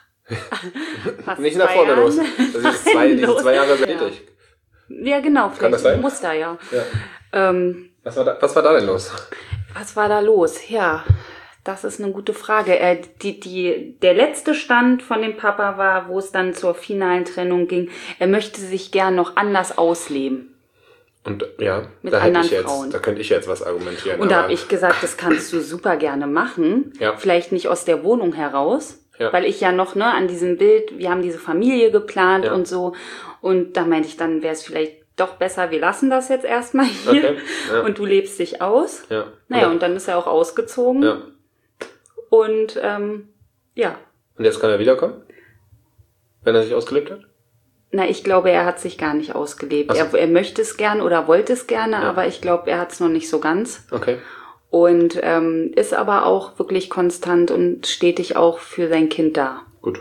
fast nicht nach vorne Jahren. los. Also diese zwei, diese zwei Jahre sind ja. ich. Ja, genau, vielleicht Kann das sein? Ein Muster, ja. ja. Ähm, was, war da, was war da denn los? Was war da los? Ja, das ist eine gute Frage. Äh, die, die, der letzte Stand von dem Papa war, wo es dann zur finalen Trennung ging, er möchte sich gern noch anders ausleben. Und ja, mit da, hätte anderen ich jetzt, Frauen. da könnte ich jetzt was argumentieren. Und da habe ich gesagt, das kannst du super gerne machen. Ja. Vielleicht nicht aus der Wohnung heraus. Ja. Weil ich ja noch, ne, an diesem Bild, wir haben diese Familie geplant ja. und so. Und da meinte ich, dann wäre es vielleicht doch besser, wir lassen das jetzt erstmal hier. Okay. Ja. Und du lebst dich aus. Ja. Naja, ja. und dann ist er auch ausgezogen. Ja. Und, ähm, ja. Und jetzt kann er wiederkommen? Wenn er sich ausgelebt hat? Na, ich glaube, er hat sich gar nicht ausgelebt. So. Er, er möchte es gerne oder wollte es gerne, ja. aber ich glaube, er hat es noch nicht so ganz. Okay. Und ähm, ist aber auch wirklich konstant und stetig auch für sein Kind da. Gut.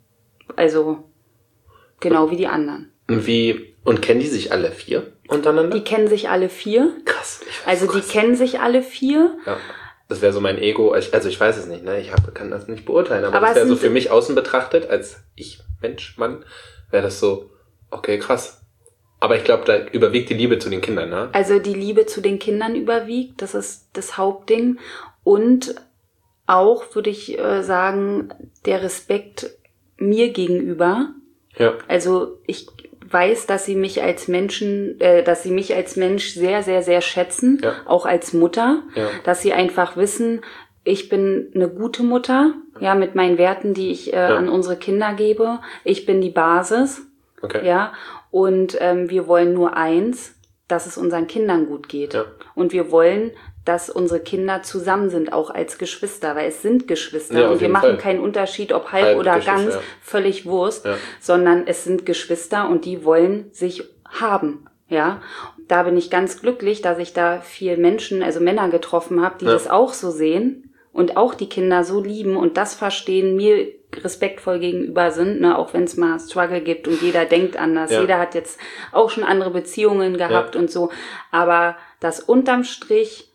Also genau wie die anderen. Und wie und kennen die sich alle vier untereinander? Die kennen sich alle vier. Krass. Ich also krass. die kennen sich alle vier. Ja. Das wäre so mein Ego. Also ich weiß es nicht, ne? Ich hab, kann das nicht beurteilen, aber, aber das wäre so für mich außen betrachtet, als ich, Mensch, Mann, wäre das so, okay, krass. Aber ich glaube, da überwiegt die Liebe zu den Kindern, ne? Also die Liebe zu den Kindern überwiegt, das ist das Hauptding. Und auch, würde ich äh, sagen, der Respekt mir gegenüber. Ja. Also ich weiß, dass sie mich als Menschen, äh, dass sie mich als Mensch sehr, sehr, sehr schätzen, ja. auch als Mutter. Ja. Dass sie einfach wissen, ich bin eine gute Mutter, ja, mit meinen Werten, die ich äh, ja. an unsere Kinder gebe. Ich bin die Basis. Okay. Ja, und ähm, wir wollen nur eins, dass es unseren Kindern gut geht. Ja. Und wir wollen, dass unsere Kinder zusammen sind, auch als Geschwister, weil es sind Geschwister. Ja, und wir machen Fall. keinen Unterschied, ob halb, halb oder Geschwister, ganz, ja. völlig Wurst, ja. sondern es sind Geschwister und die wollen sich haben. Ja, da bin ich ganz glücklich, dass ich da viel Menschen, also Männer getroffen habe, die ja. das auch so sehen und auch die Kinder so lieben und das verstehen, mir respektvoll gegenüber sind, ne, auch wenn es mal Struggle gibt und jeder denkt anders. Ja. Jeder hat jetzt auch schon andere Beziehungen gehabt ja. und so. Aber dass unterm Strich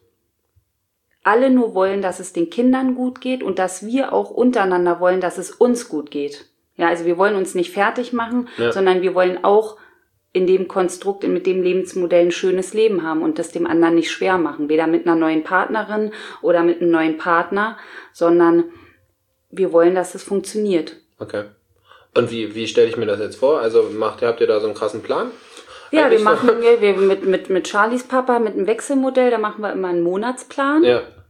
alle nur wollen, dass es den Kindern gut geht und dass wir auch untereinander wollen, dass es uns gut geht. Ja, also wir wollen uns nicht fertig machen, ja. sondern wir wollen auch in dem Konstrukt, mit dem Lebensmodell ein schönes Leben haben und das dem anderen nicht schwer machen. Weder mit einer neuen Partnerin oder mit einem neuen Partner, sondern wir wollen, dass es funktioniert. Okay. Und wie, wie stelle ich mir das jetzt vor? Also macht, habt ihr da so einen krassen Plan? Ja, Eigentlich wir machen wir, wir mit, mit, mit Charlies Papa, mit einem Wechselmodell, da machen wir immer einen Monatsplan. Ja.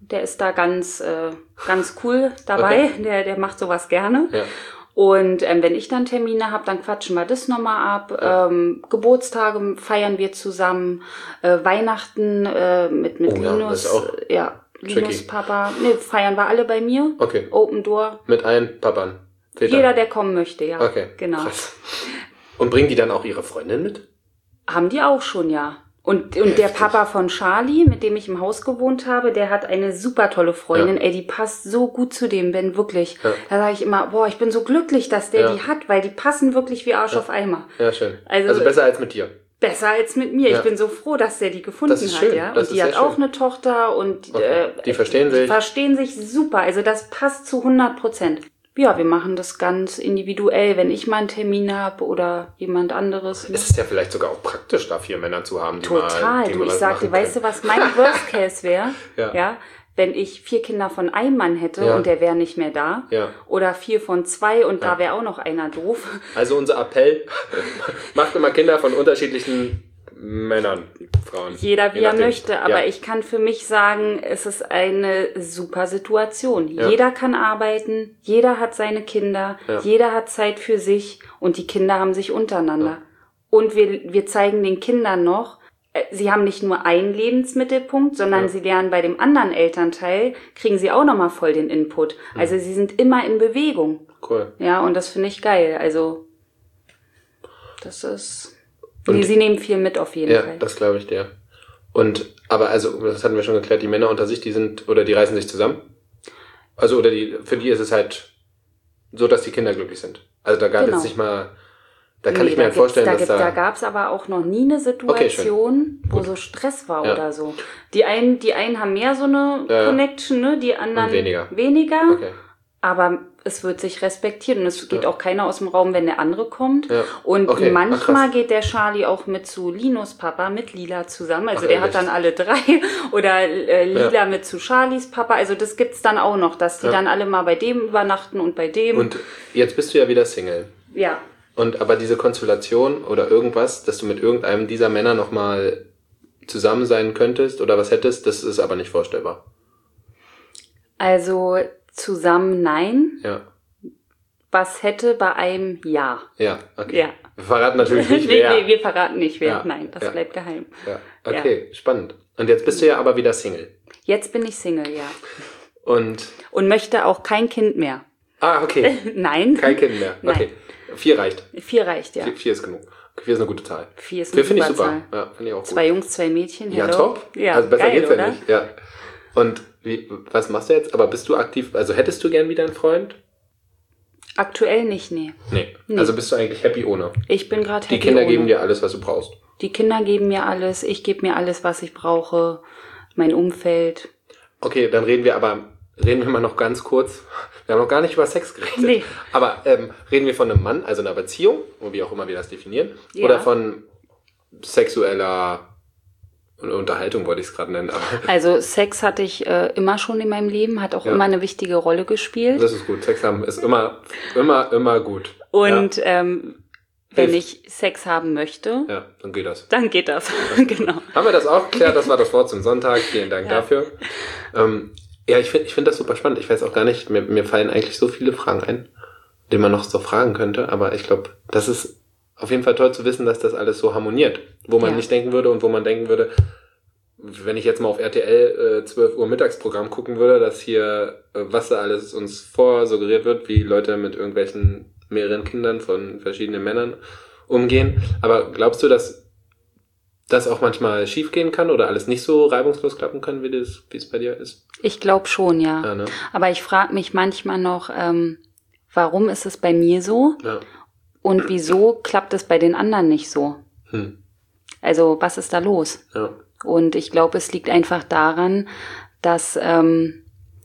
der ist da ganz, äh, ganz cool dabei. Okay. Der, der macht sowas gerne. Ja. Und ähm, wenn ich dann Termine habe, dann quatschen wir das nochmal ab. Ja. Ähm, Geburtstage feiern wir zusammen. Äh, Weihnachten äh, mit, mit oh, Linus. Ja, das ist auch ja, Linus Papa. Ne, feiern wir alle bei mir. Okay. Open Door. Mit allen Papan. Vätern. Jeder, der kommen möchte, ja. Okay. Genau. Krass. Und bringen die dann auch ihre Freundin mit? Haben die auch schon, ja. Und, und der Papa von Charlie, mit dem ich im Haus gewohnt habe, der hat eine super tolle Freundin. Ja. Ey, die passt so gut zu dem, Ben, wirklich. Ja. Da sage ich immer, boah, ich bin so glücklich, dass der ja. die hat, weil die passen wirklich wie Arsch ja. auf Eimer. Ja, schön. Also, also besser als mit dir. Besser als mit mir. Ja. Ich bin so froh, dass der die gefunden das ist schön. hat, ja. Das und die hat auch schön. Eine Tochter und okay. äh, die verstehen sich. Die verstehen sich super. Also das passt zu hundert Prozent. Ja, wir machen das ganz individuell, wenn ich mal einen Termin habe oder jemand anderes. Ne? Es ist ja vielleicht sogar auch praktisch, da vier Männer zu haben, die Total. mal die du, mal ich sagte, weißt du, was mein Worst Case wäre? ja. ja. Wenn ich vier Kinder von einem Mann hätte ja. und der wäre nicht mehr da. Ja. Oder vier von zwei und ja. da wäre auch noch einer doof. Also unser Appell, macht immer Kinder von unterschiedlichen Männern, Frauen. Jeder wie er möchte, aber ja. ich kann für mich sagen, es ist eine super Situation. Ja. Jeder kann arbeiten, jeder hat seine Kinder, ja. jeder hat Zeit für sich und die Kinder haben sich untereinander. Ja. Und wir, wir zeigen den Kindern noch, sie haben nicht nur einen Lebensmittelpunkt, sondern ja. sie lernen bei dem anderen Elternteil, kriegen sie auch nochmal voll den Input. Mhm. Also sie sind immer in Bewegung. Cool. Ja, und das finde ich geil. Also das ist... Und sie nehmen viel mit auf jeden ja, Fall. Ja, das glaube ich dir. Und, aber also, das hatten wir schon geklärt, die Männer unter sich, die sind, oder die reißen sich zusammen? Also, oder die, für die ist es halt so, dass die Kinder glücklich sind. Also da gab es genau. jetzt nicht mal, da kann nee, ich mir halt vorstellen, da dass gibt, da... Da gab es aber auch noch nie eine Situation, okay, wo so Stress war ja. oder so. Die einen, die einen haben mehr so eine ja. Connection, ne? Die anderen und weniger. weniger. Okay. Aber es wird sich respektiert und es geht ja. auch keiner aus dem Raum, wenn der andere kommt. Ja. Und okay. manchmal Ach, geht der Charlie auch mit zu Linus Papa, mit Lila zusammen. Also Ach, der ehrlich? hat dann alle drei. Oder äh, Lila ja. mit zu Charlies Papa. Also das gibt's dann auch noch, dass die ja. dann alle mal bei dem übernachten und bei dem. Und jetzt bist du ja wieder Single. Ja. Und aber diese Konstellation oder irgendwas, dass du mit irgendeinem dieser Männer nochmal zusammen sein könntest oder was hättest, das ist aber nicht vorstellbar. Also... Zusammen nein. Ja. Was hätte bei einem ja. Ja, okay. Ja. Wir verraten natürlich nicht, nee, wer. Nee, wir verraten nicht, wer. Ja. Nein, das ja. bleibt geheim. Ja, okay, ja. Spannend. Und jetzt bist du ja aber wieder Single. Jetzt bin ich Single, ja. Und? Und möchte auch kein Kind mehr. Ah, okay. Nein. Kein Kind mehr, okay. Nein. Vier reicht. Vier reicht, ja. Vier, vier ist genug. Vier ist eine gute Zahl. Vier ist eine Vier super finde ich super. Zahl. Ja, finde ich auch gut. Zwei Jungs, zwei Mädchen. Hello. Ja, top. Ja, also besser geil, geht's ja oder? nicht. Ja. Und wie, was machst du jetzt? Aber bist du aktiv, also hättest du gern wieder einen Freund? Aktuell nicht, nee. Nee. nee. Also bist du eigentlich happy ohne? Ich bin gerade happy Die Kinder ohne. geben dir alles, was du brauchst? Die Kinder geben mir alles, ich gebe mir alles, was ich brauche, mein Umfeld. Okay, dann reden wir aber, reden wir mal noch ganz kurz, wir haben noch gar nicht über Sex geredet, nee. aber ähm, reden wir von einem Mann, also einer Beziehung, wie auch immer wir das definieren, ja. oder von sexueller Unterhaltung wollte ich es gerade nennen. Aber also Sex hatte ich äh, immer schon in meinem Leben, hat auch ja. immer eine wichtige Rolle gespielt. Das ist gut, Sex haben ist immer, immer, immer gut. Und ja. ähm, wenn ich Sex haben möchte, ja, dann geht das. Dann geht das, das genau. Haben wir das auch geklärt, das war das Wort zum Sonntag, vielen Dank ja. dafür. Ähm, ja, ich finde ich find das super spannend, ich weiß auch gar nicht, mir, mir fallen eigentlich so viele Fragen ein, die man noch so fragen könnte, aber ich glaube, das ist auf jeden Fall toll zu wissen, dass das alles so harmoniert, wo man ja. nicht denken würde und wo man denken würde, wenn ich jetzt mal auf R T L äh, zwölf Uhr Mittagsprogramm gucken würde, dass hier, äh, was da alles uns vorsuggeriert wird, wie Leute mit irgendwelchen mehreren Kindern von verschiedenen Männern umgehen. Aber glaubst du, dass das auch manchmal schief gehen kann oder alles nicht so reibungslos klappen kann, wie das, wie es bei dir ist? Ich glaube schon, ja. ja ne? Aber ich frage mich manchmal noch, ähm, warum ist es bei mir so? Ja. Und wieso klappt es bei den anderen nicht so? Hm. Also, was ist da los? Ja. Und ich glaube, es liegt einfach daran, dass, ähm,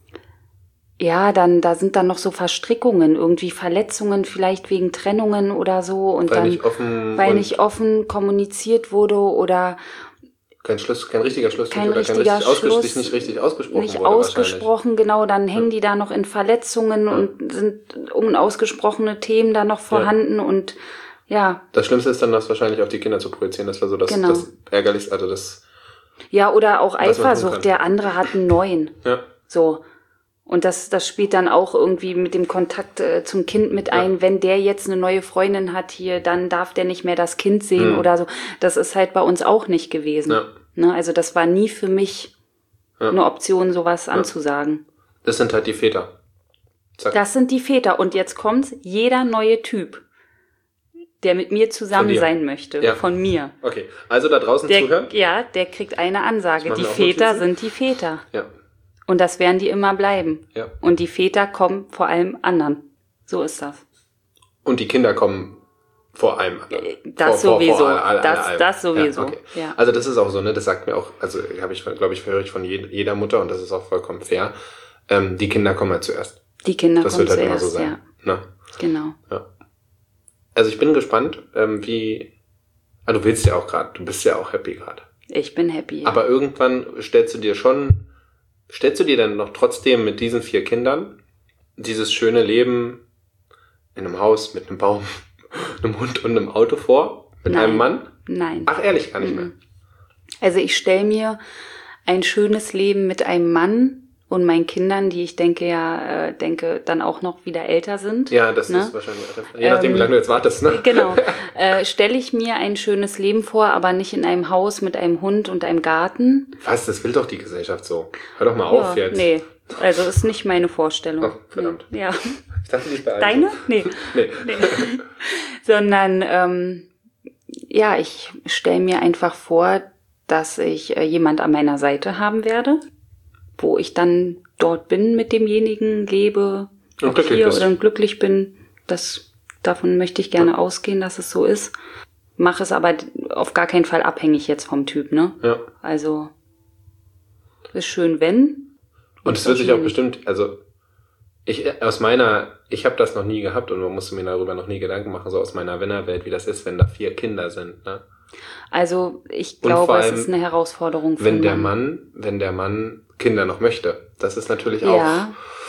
ja, dann, da sind dann noch so Verstrickungen, irgendwie Verletzungen vielleicht wegen Trennungen oder so. Und weil dann, nicht offen weil nicht offen kommuniziert wurde oder kein Schluss, kein richtiger Schluss kein oder richtiger kein richtig Schluss, sich nicht richtig ausgesprochen nicht wurde ausgesprochen, genau, dann hängen ja. die da noch in Verletzungen ja. und sind unausgesprochene Themen da noch vorhanden ja. und ja. Das Schlimmste ist dann, das wahrscheinlich auf die Kinder zu projizieren, das war so das, genau. das Ärgerlichste, also das ja, oder auch Eifersucht, der andere hat einen neuen. Ja. So. Und das, das spielt dann auch irgendwie mit dem Kontakt äh, zum Kind mit ein. Ja. Wenn der jetzt eine neue Freundin hat hier, dann darf der nicht mehr das Kind sehen mhm. oder so. Das ist halt bei uns auch nicht gewesen. Ja. Ne? Also das war nie für mich ja. eine Option, sowas ja. anzusagen. Das sind halt die Väter. Zack. Das sind die Väter. Und jetzt kommt's, jeder neue Typ, der mit mir zusammen sein möchte. Ja. Von mir. Okay, also da draußen der, zuhören. Ja, der kriegt eine Ansage. Die Väter sind die Väter. Ja. Und das werden die immer bleiben. Ja. Und die Väter kommen vor allem anderen. So ist das. Und die Kinder kommen vor allem anderen. Das vor, sowieso. Vor, vor alle, alle, das, alle. das sowieso. Ja, okay. Ja. Also das ist auch so, ne? Das sagt mir auch, also habe ich, glaube ich, höre ich von jeder Mutter und das ist auch vollkommen fair. Ähm, die Kinder kommen halt zuerst. Die Kinder das kommen zuerst. Das wird halt zuerst, immer so sein. Ja. Ne? Genau. Ja. Also ich bin gespannt, ähm, wie. Ah, du willst ja auch gerade, du bist ja auch happy gerade. Ich bin happy. Ja. Aber irgendwann stellst du dir schon. Stellst du dir dann noch trotzdem mit diesen vier Kindern dieses schöne Leben in einem Haus mit einem Baum, einem Hund und einem Auto vor? Mit Nein. einem Mann? Nein. Ach, ehrlich, gar nicht mhm. mehr. Also ich stelle mir ein schönes Leben mit einem Mann und meinen Kindern, die ich denke ja, äh, denke dann auch noch wieder älter sind. Ja, das ne? ist wahrscheinlich, je nachdem, ähm, wie lange du jetzt wartest, ne? Genau. Äh, stelle ich mir ein schönes Leben vor, aber nicht in einem Haus mit einem Hund und einem Garten. Was? Das will doch die Gesellschaft so. Hör doch mal ja, auf jetzt. Nee, also ist nicht meine Vorstellung. Oh, verdammt. Nee. Ja. Ich dachte, die ist bei Deine? Nee. nee. nee. Sondern, ähm, ja, ich stelle mir einfach vor, dass ich äh, jemand an meiner Seite haben werde, wo ich dann dort bin mit demjenigen, lebe, und ob hier oder glücklich bin. Das, davon möchte ich gerne ja. ausgehen, dass es so ist. Mache es aber auf gar keinen Fall abhängig jetzt vom Typ, ne? Ja. Also, ist schön, wenn. Und es wird sich auch bestimmt, also, ich, aus meiner, ich habe das noch nie gehabt und man musste mir darüber noch nie Gedanken machen, so aus meiner Wennerwelt, wie das ist, wenn da vier Kinder sind, ne? Also, ich glaube, allem, es ist eine Herausforderung für wenn der Mann, wenn der Mann Kinder noch möchte. Das ist natürlich auch. Ja,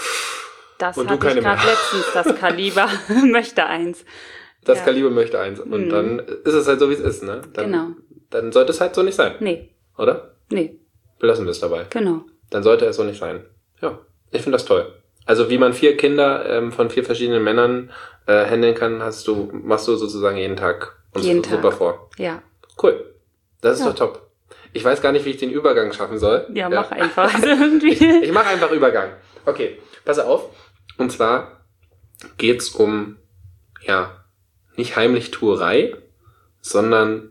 das hatte ich gerade letztens, das Kaliber möchte eins. Das ja. Kaliber möchte eins. Und mhm. dann ist es halt so, wie es ist, ne? Dann, genau. Dann sollte es halt so nicht sein. Nee. Oder? Nee. Belassen wir es dabei. Genau. Dann sollte es so nicht sein. Ja, ich finde das toll. Also wie man vier Kinder ähm, von vier verschiedenen Männern äh, handeln kann, hast du, machst du sozusagen jeden Tag uns jeden super Tag. vor. Ja. Cool. Das ist ja. doch top. Ich weiß gar nicht, wie ich den Übergang schaffen soll. Ja, mach ja. einfach. irgendwie. Ich, ich mache einfach Übergang. Okay, pass auf. Und zwar geht's um, ja, nicht Heimlichtuerei, sondern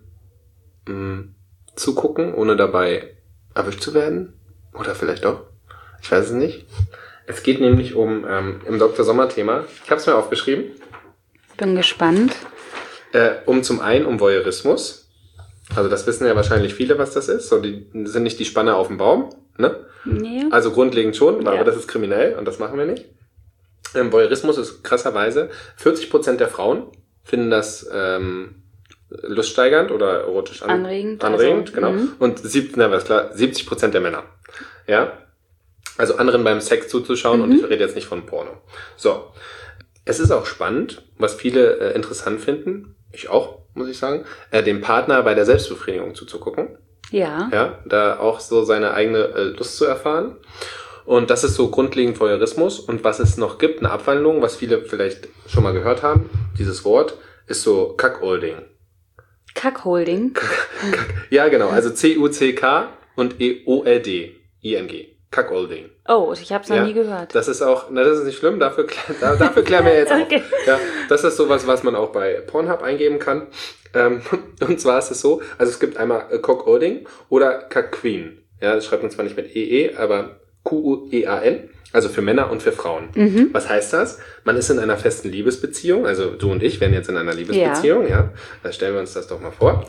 mh, zugucken, ohne dabei erwischt zu werden. Oder vielleicht doch. Ich weiß es nicht. Es geht nämlich um, ähm, im Doktor Sommer-Thema, ich habe es mir aufgeschrieben. Bin gespannt. Äh, um zum einen um Voyeurismus. Also das wissen ja wahrscheinlich viele, was das ist. So, die sind nicht die Spanner auf dem Baum, ne? Nee. Also grundlegend schon, ja. aber das ist kriminell und das machen wir nicht. Ähm, Voyeurismus ist krasserweise, vierzig Prozent der Frauen finden das ähm, luststeigernd oder erotisch an, anregend. Anregend, also, genau. M- Und sieb, na, was klar, siebzig Prozent der Männer. Ja. Also anderen beim Sex zuzuschauen mhm. und ich rede jetzt nicht von Porno. So. Es ist auch spannend, was viele äh, interessant finden. Ich auch, muss ich sagen, äh, dem Partner bei der Selbstbefriedigung zuzugucken. Ja. Ja, da auch so seine eigene äh, Lust zu erfahren. Und das ist so grundlegend Voyeurismus. Und was es noch gibt, eine Abwandlung, was viele vielleicht schon mal gehört haben, dieses Wort, ist so Cuckolding. Cuckolding? Ja, genau. Also C U C K und E O L D I N G. Cuckolding. Oh, ich habe es noch ja, nie gehört. Das ist auch, na, das ist nicht schlimm, dafür, dafür klären wir jetzt okay. auf. Ja, das ist sowas, was man auch bei Pornhub eingeben kann. Ähm, und zwar ist es so, also es gibt einmal Cuckolding oder Cucquean. Ja, das schreibt man zwar nicht mit E E, aber Q U E A N, also für Männer und für Frauen. Mhm. Was heißt das? Man ist in einer festen Liebesbeziehung, also du und ich wären jetzt in einer Liebesbeziehung, ja. ja. Da stellen wir uns das doch mal vor.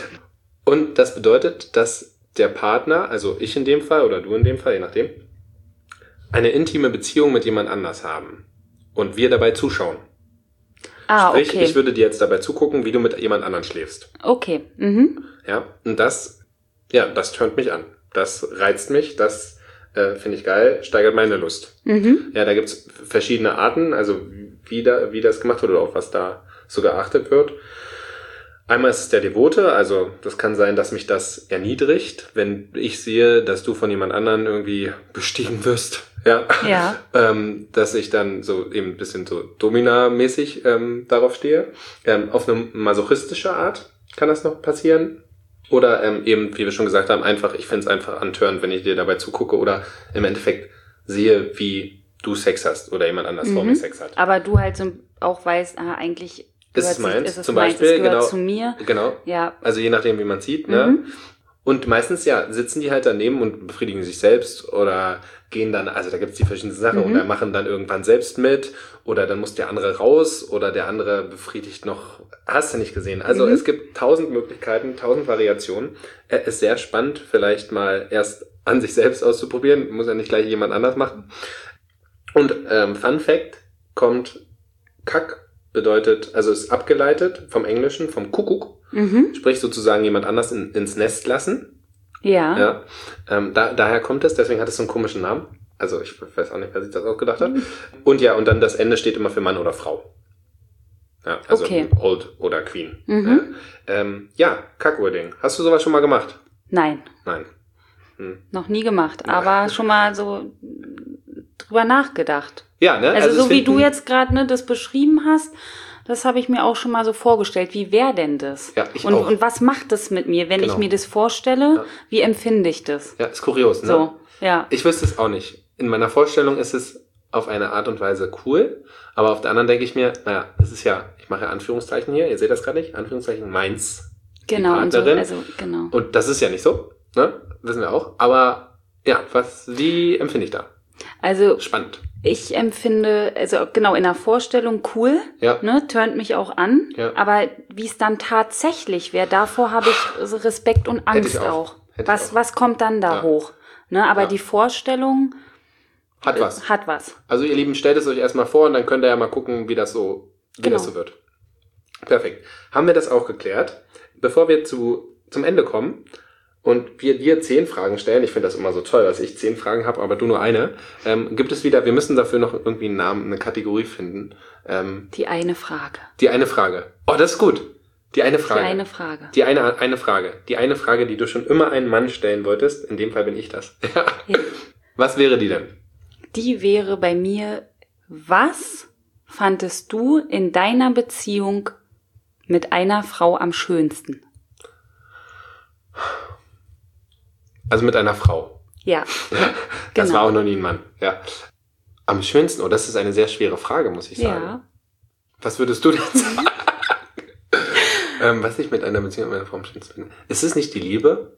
Und das bedeutet, dass der Partner, also ich in dem Fall oder du in dem Fall, je nachdem, eine intime Beziehung mit jemand anders haben und wir dabei zuschauen. Ah, Sprich, okay. ich würde dir jetzt dabei zugucken, wie du mit jemand anderen schläfst. Okay. Mhm. Ja, und das, ja, das turnt mich an. Das reizt mich, das äh, finde ich geil, steigert meine Lust. Mhm. Ja, da gibt's verschiedene Arten, also wie, da, wie das gemacht wird oder auf was da so geachtet wird. Einmal ist es der Devote, also das kann sein, dass mich das erniedrigt, wenn ich sehe, dass du von jemand anderen irgendwie bestiegen wirst, ja, Ja. ähm, dass ich dann so eben ein bisschen so Domina-mäßig ähm, darauf stehe. Ähm, auf eine masochistische Art kann das noch passieren. Oder ähm, eben, wie wir schon gesagt haben, einfach, ich finde es einfach antörend, wenn ich dir dabei zugucke oder im Endeffekt sehe, wie du Sex hast oder jemand anders Mhm. vor mir Sex hat. Aber du halt so auch weißt, ah, eigentlich Ist es gehört sich- meins, ist es zum meins, Beispiel, es gehört genau. zu mir. Genau. Ja. Also je nachdem, wie man sieht, ne? Mhm. Und meistens, ja, sitzen die halt daneben und befriedigen sich selbst oder gehen dann, also da gibt's die verschiedenen Sachen Mhm. oder machen dann irgendwann selbst mit oder dann muss der andere raus oder der andere befriedigt noch, hast du nicht gesehen. Also Mhm. es gibt tausend Möglichkeiten, tausend Variationen. Es ist sehr spannend, vielleicht mal erst an sich selbst auszuprobieren, muss ja nicht gleich jemand anders machen. Und ähm, Fun Fact kommt, Kack bedeutet, also ist abgeleitet vom Englischen, vom Kuckuck. Mhm. Sprich sozusagen jemand anders in, ins Nest lassen. Ja. Ja. Ähm, da, daher kommt es, deswegen hat es so einen komischen Namen. Also ich weiß auch nicht, wer sich das ausgedacht hat. Mhm. Und ja, und dann das Ende steht immer für Mann oder Frau. Ja, also Okay. Old oder Queen. Mhm. Ja, ähm, ja, Cackwording. Hast du sowas schon mal gemacht? Nein, Nein. Hm. noch nie gemacht, aber schon mal so drüber nachgedacht. Ja, ne? Also, es so wie finden- du jetzt gerade ne, das beschrieben hast, das habe ich mir auch schon mal so vorgestellt. Wie wäre denn das? Ja, ich und, auch. und was macht das mit mir, wenn Genau. ich mir das vorstelle? Ja. Wie empfinde ich das? Ja, ist kurios, ne? So, ja. Ich wüsste es auch nicht. In meiner Vorstellung ist es auf eine Art und Weise cool, aber auf der anderen denke ich mir, naja, das ist ja, ich mache ja Anführungszeichen hier, ihr seht das gerade nicht, Anführungszeichen meins. Genau, und so, Partnerin. also, genau. Und das ist ja nicht so, ne? Wissen wir auch. Aber ja, was, wie empfinde ich da? Also, Spannend. ich empfinde, also genau, in der Vorstellung cool, Ja. ne, turnt mich auch an, Ja. aber wie es dann tatsächlich wäre, davor habe ich so Respekt und Hätte Angst ich auch. auch. Hätte ich Was, auch. was kommt dann da Ja. hoch? Ne, aber Ja. die Vorstellung Hat was. hat was. Also ihr Lieben, stellt es euch erstmal vor und dann könnt ihr ja mal gucken, wie das so, wie Genau. das so wird. Perfekt. Haben wir das auch geklärt? Bevor wir zu, zum Ende kommen und wir dir zehn Fragen stellen, ich finde das immer so toll, dass ich zehn Fragen habe, aber du nur eine, ähm, gibt es wieder, wir müssen dafür noch irgendwie einen Namen, eine Kategorie finden. Ähm, Die eine Frage. die eine Frage. Oh, das ist gut. Die eine Frage. Die eine Frage. Die eine, eine Frage. Die eine Frage, die du schon immer einem Mann stellen wolltest. In dem Fall bin ich das. Ja. Ja. Was wäre die denn? Die wäre bei mir, was fandest du in deiner Beziehung mit einer Frau am schönsten? Also mit einer Frau. Ja, Das Genau. war auch noch nie ein Mann. Ja. Am schönsten, oh, das ist eine sehr schwere Frage, muss ich sagen. ja. Was würdest du denn sagen? ähm, was ich mit einer Beziehung mit einer Frau am schönsten finde? Ist es nicht die Liebe?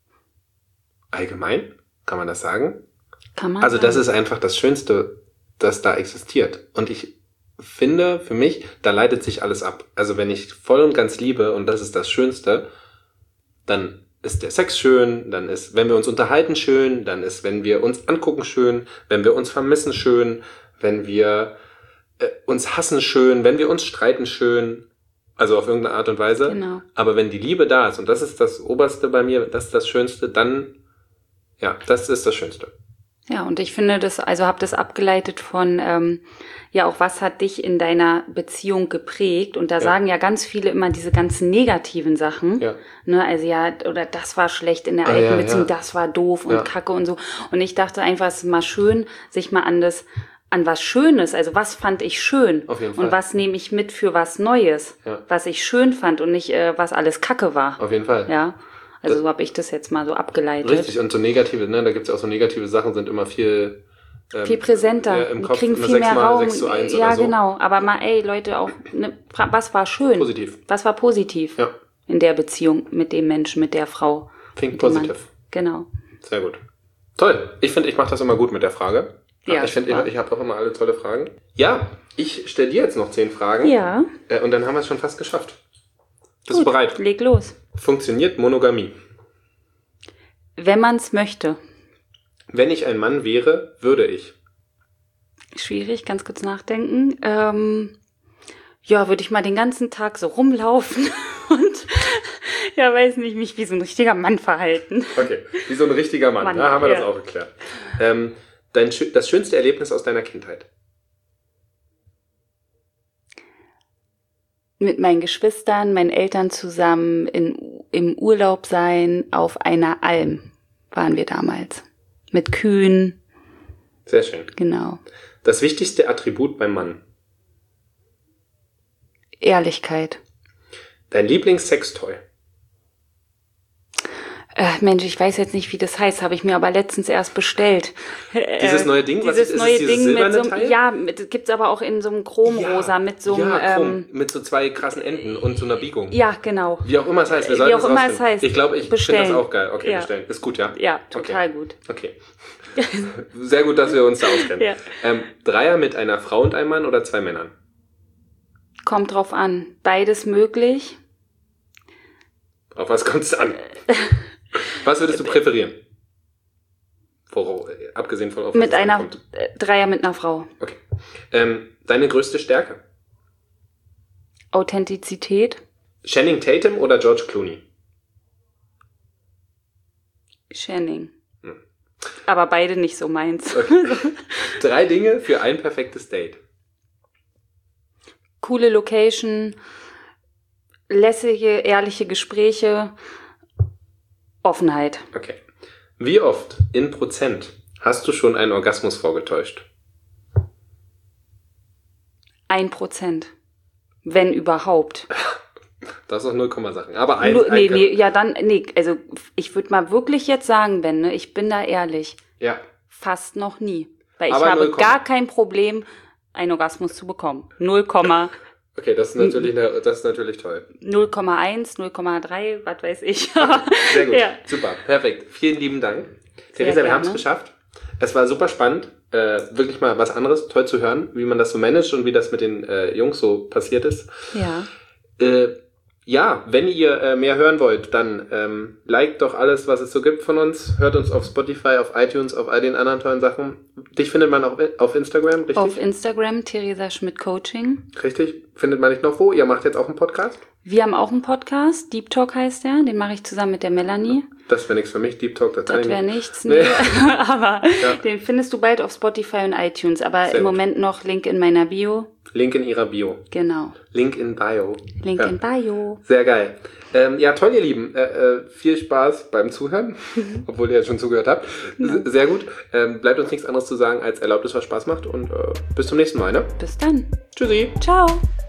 Allgemein? Kann man das sagen? Kann man Also das sagen. ist einfach das Schönste, das da existiert. Und ich finde, für mich, da leitet sich alles ab. Also wenn ich voll und ganz liebe, und das ist das Schönste, dann ist der Sex schön, dann ist, wenn wir uns unterhalten, schön, dann ist, wenn wir uns angucken, schön, wenn wir uns vermissen, schön, wenn wir äh, uns hassen, schön, wenn wir uns streiten, schön, also auf irgendeine Art und Weise. Genau. Aber wenn die Liebe da ist, und das ist das Oberste bei mir, das ist das Schönste, dann, ja, das ist das Schönste. Ja, und ich finde das, also habe das abgeleitet von, ähm, ja, auch was hat dich in deiner Beziehung geprägt? Und da Ja. sagen ja ganz viele immer diese ganzen negativen Sachen. Ja. Ne, also ja, oder das war schlecht in der Ah, alten ja, Beziehung, ja. das war doof und Ja. Kacke und so. Und ich dachte einfach, es ist mal schön, sich mal an das, an was Schönes, also was fand ich schön? Auf jeden Fall. Und was nehme ich mit für was Neues? Ja. Was ich schön fand und nicht, äh, was alles Kacke war. Auf jeden Fall. Ja. Also Das- so habe ich das jetzt mal so abgeleitet. Richtig, und so negative, ne, da gibt's ja auch so negative Sachen, sind immer viel, ähm, Viel präsenter, ja, im die Kopf kriegen immer viel mehr sechsmal Raum. sechs zu eins Ja, oder so. genau. Aber mal, ey, Leute, auch, ne, fra- was war schön? Positiv. Was war positiv Ja. in der Beziehung mit dem Menschen, mit der Frau? Think mit dem Mann? positive. Genau. Sehr gut. Toll. Ich finde, ich mache das immer gut mit der Frage. Ja, ich finde, super. ich, ich habe auch immer alle tolle Fragen. Ja, ich stelle dir jetzt noch zehn Fragen. Ja. Äh, und dann haben wir es schon fast geschafft. Bist du Gut, bereit? leg los. Funktioniert Monogamie? Wenn man es möchte. Wenn ich ein Mann wäre, würde ich. Schwierig, ganz kurz nachdenken. Ähm, ja, würde ich mal den ganzen Tag so rumlaufen und, ja, weiß nicht, mich wie so ein richtiger Mann verhalten. Okay, wie so ein richtiger Mann. Mann, da haben wir das ja. auch geklärt. Ähm, dein, schö- das schönste Erlebnis aus deiner Kindheit? mit meinen Geschwistern, meinen Eltern zusammen in, im Urlaub sein auf einer Alm waren wir damals. Mit Kühen. Sehr schön. Genau. Das wichtigste Attribut beim Mann? Ehrlichkeit. Dein Lieblings-Sextoy? Äh, Mensch, ich weiß jetzt nicht, wie das heißt, habe ich mir aber letztens erst bestellt. Dieses neue Ding, was dieses ist, ist neue es dieses Ding mit silberne so einem, Teil? ja, mit, gibt's aber auch in so einem Chromrosa, ja, mit so einem, ja, Chrom, ähm, mit so zwei krassen Enden und so einer Biegung. ja, genau. Wie auch immer es heißt, wir Wie sollten auch es immer rausfinden. es heißt. Ich glaube, ich finde Bestellen. das auch geil. Okay, Ja. bestellen. Ist gut, ja? Ja, total okay. gut. Okay. Sehr gut, dass wir uns da auskennen. Ja. Ähm, Dreier mit einer Frau und einem Mann oder zwei Männern? Kommt drauf an. Beides möglich. Auf was kommt es an? Was würdest du präferieren? Wo, abgesehen von auf was Mit es einer, ankommt. äh, Dreier mit einer Frau. Okay. Ähm, deine größte Stärke? Authentizität. Channing Tatum oder George Clooney? Channing. Hm. Aber beide nicht so meins. Okay. Drei Dinge für ein perfektes Date. Coole Location, lässige, ehrliche Gespräche, Offenheit. Okay. Wie oft in Prozent hast du schon einen Orgasmus vorgetäuscht? Ein Prozent. Wenn überhaupt. Das ist auch null Komma Sachen. Aber ein, Nur, nee, ein nee, ja dann, nee, also ich würde mal wirklich jetzt sagen, Ben, ne, ich bin da ehrlich, Ja. fast noch nie. Weil ich Aber habe null, gar kein Problem, einen Orgasmus zu bekommen. null, Okay, das ist natürlich, eine, das ist natürlich toll. null Komma eins, null Komma drei, was weiß ich. Sehr gut, Ja. super, perfekt. Vielen lieben Dank. Sehr Theresa, wir gerne. haben es geschafft. Es war super spannend, äh, wirklich mal was anderes, toll zu hören, wie man das so managt und wie das mit den äh, Jungs so passiert ist. Ja. Äh, ja, wenn ihr äh, mehr hören wollt, dann ähm, liked doch alles, was es so gibt von uns. Hört uns auf Spotify, auf iTunes, auf all den anderen tollen Sachen. Dich findet man auch auf Instagram, richtig? Auf Instagram, Theresa Schmidt Coaching. Richtig. Findet man nicht noch wo? Ihr macht jetzt auch einen Podcast? Wir haben auch einen Podcast, Deep Talk heißt der, den mache ich zusammen mit der Melanie. Das wäre nichts für mich, Deep Talk, das kann Das ich wäre nicht. nichts, nee. aber Ja. den findest du bald auf Spotify und iTunes, aber Sehr im gut. Moment noch Link in meiner Bio. Link in ihrer Bio. Genau. Link in Bio. Link Ja. in Bio. Sehr geil. Ähm, ja, toll, ihr Lieben. Äh, äh, viel Spaß beim Zuhören, obwohl ihr ja schon zugehört habt. S- Sehr gut. Ähm, bleibt uns nichts anderes zu sagen, als erlaubt es, was Spaß macht. Und äh, bis zum nächsten Mal. Ne? Bis dann. Tschüssi. Ciao.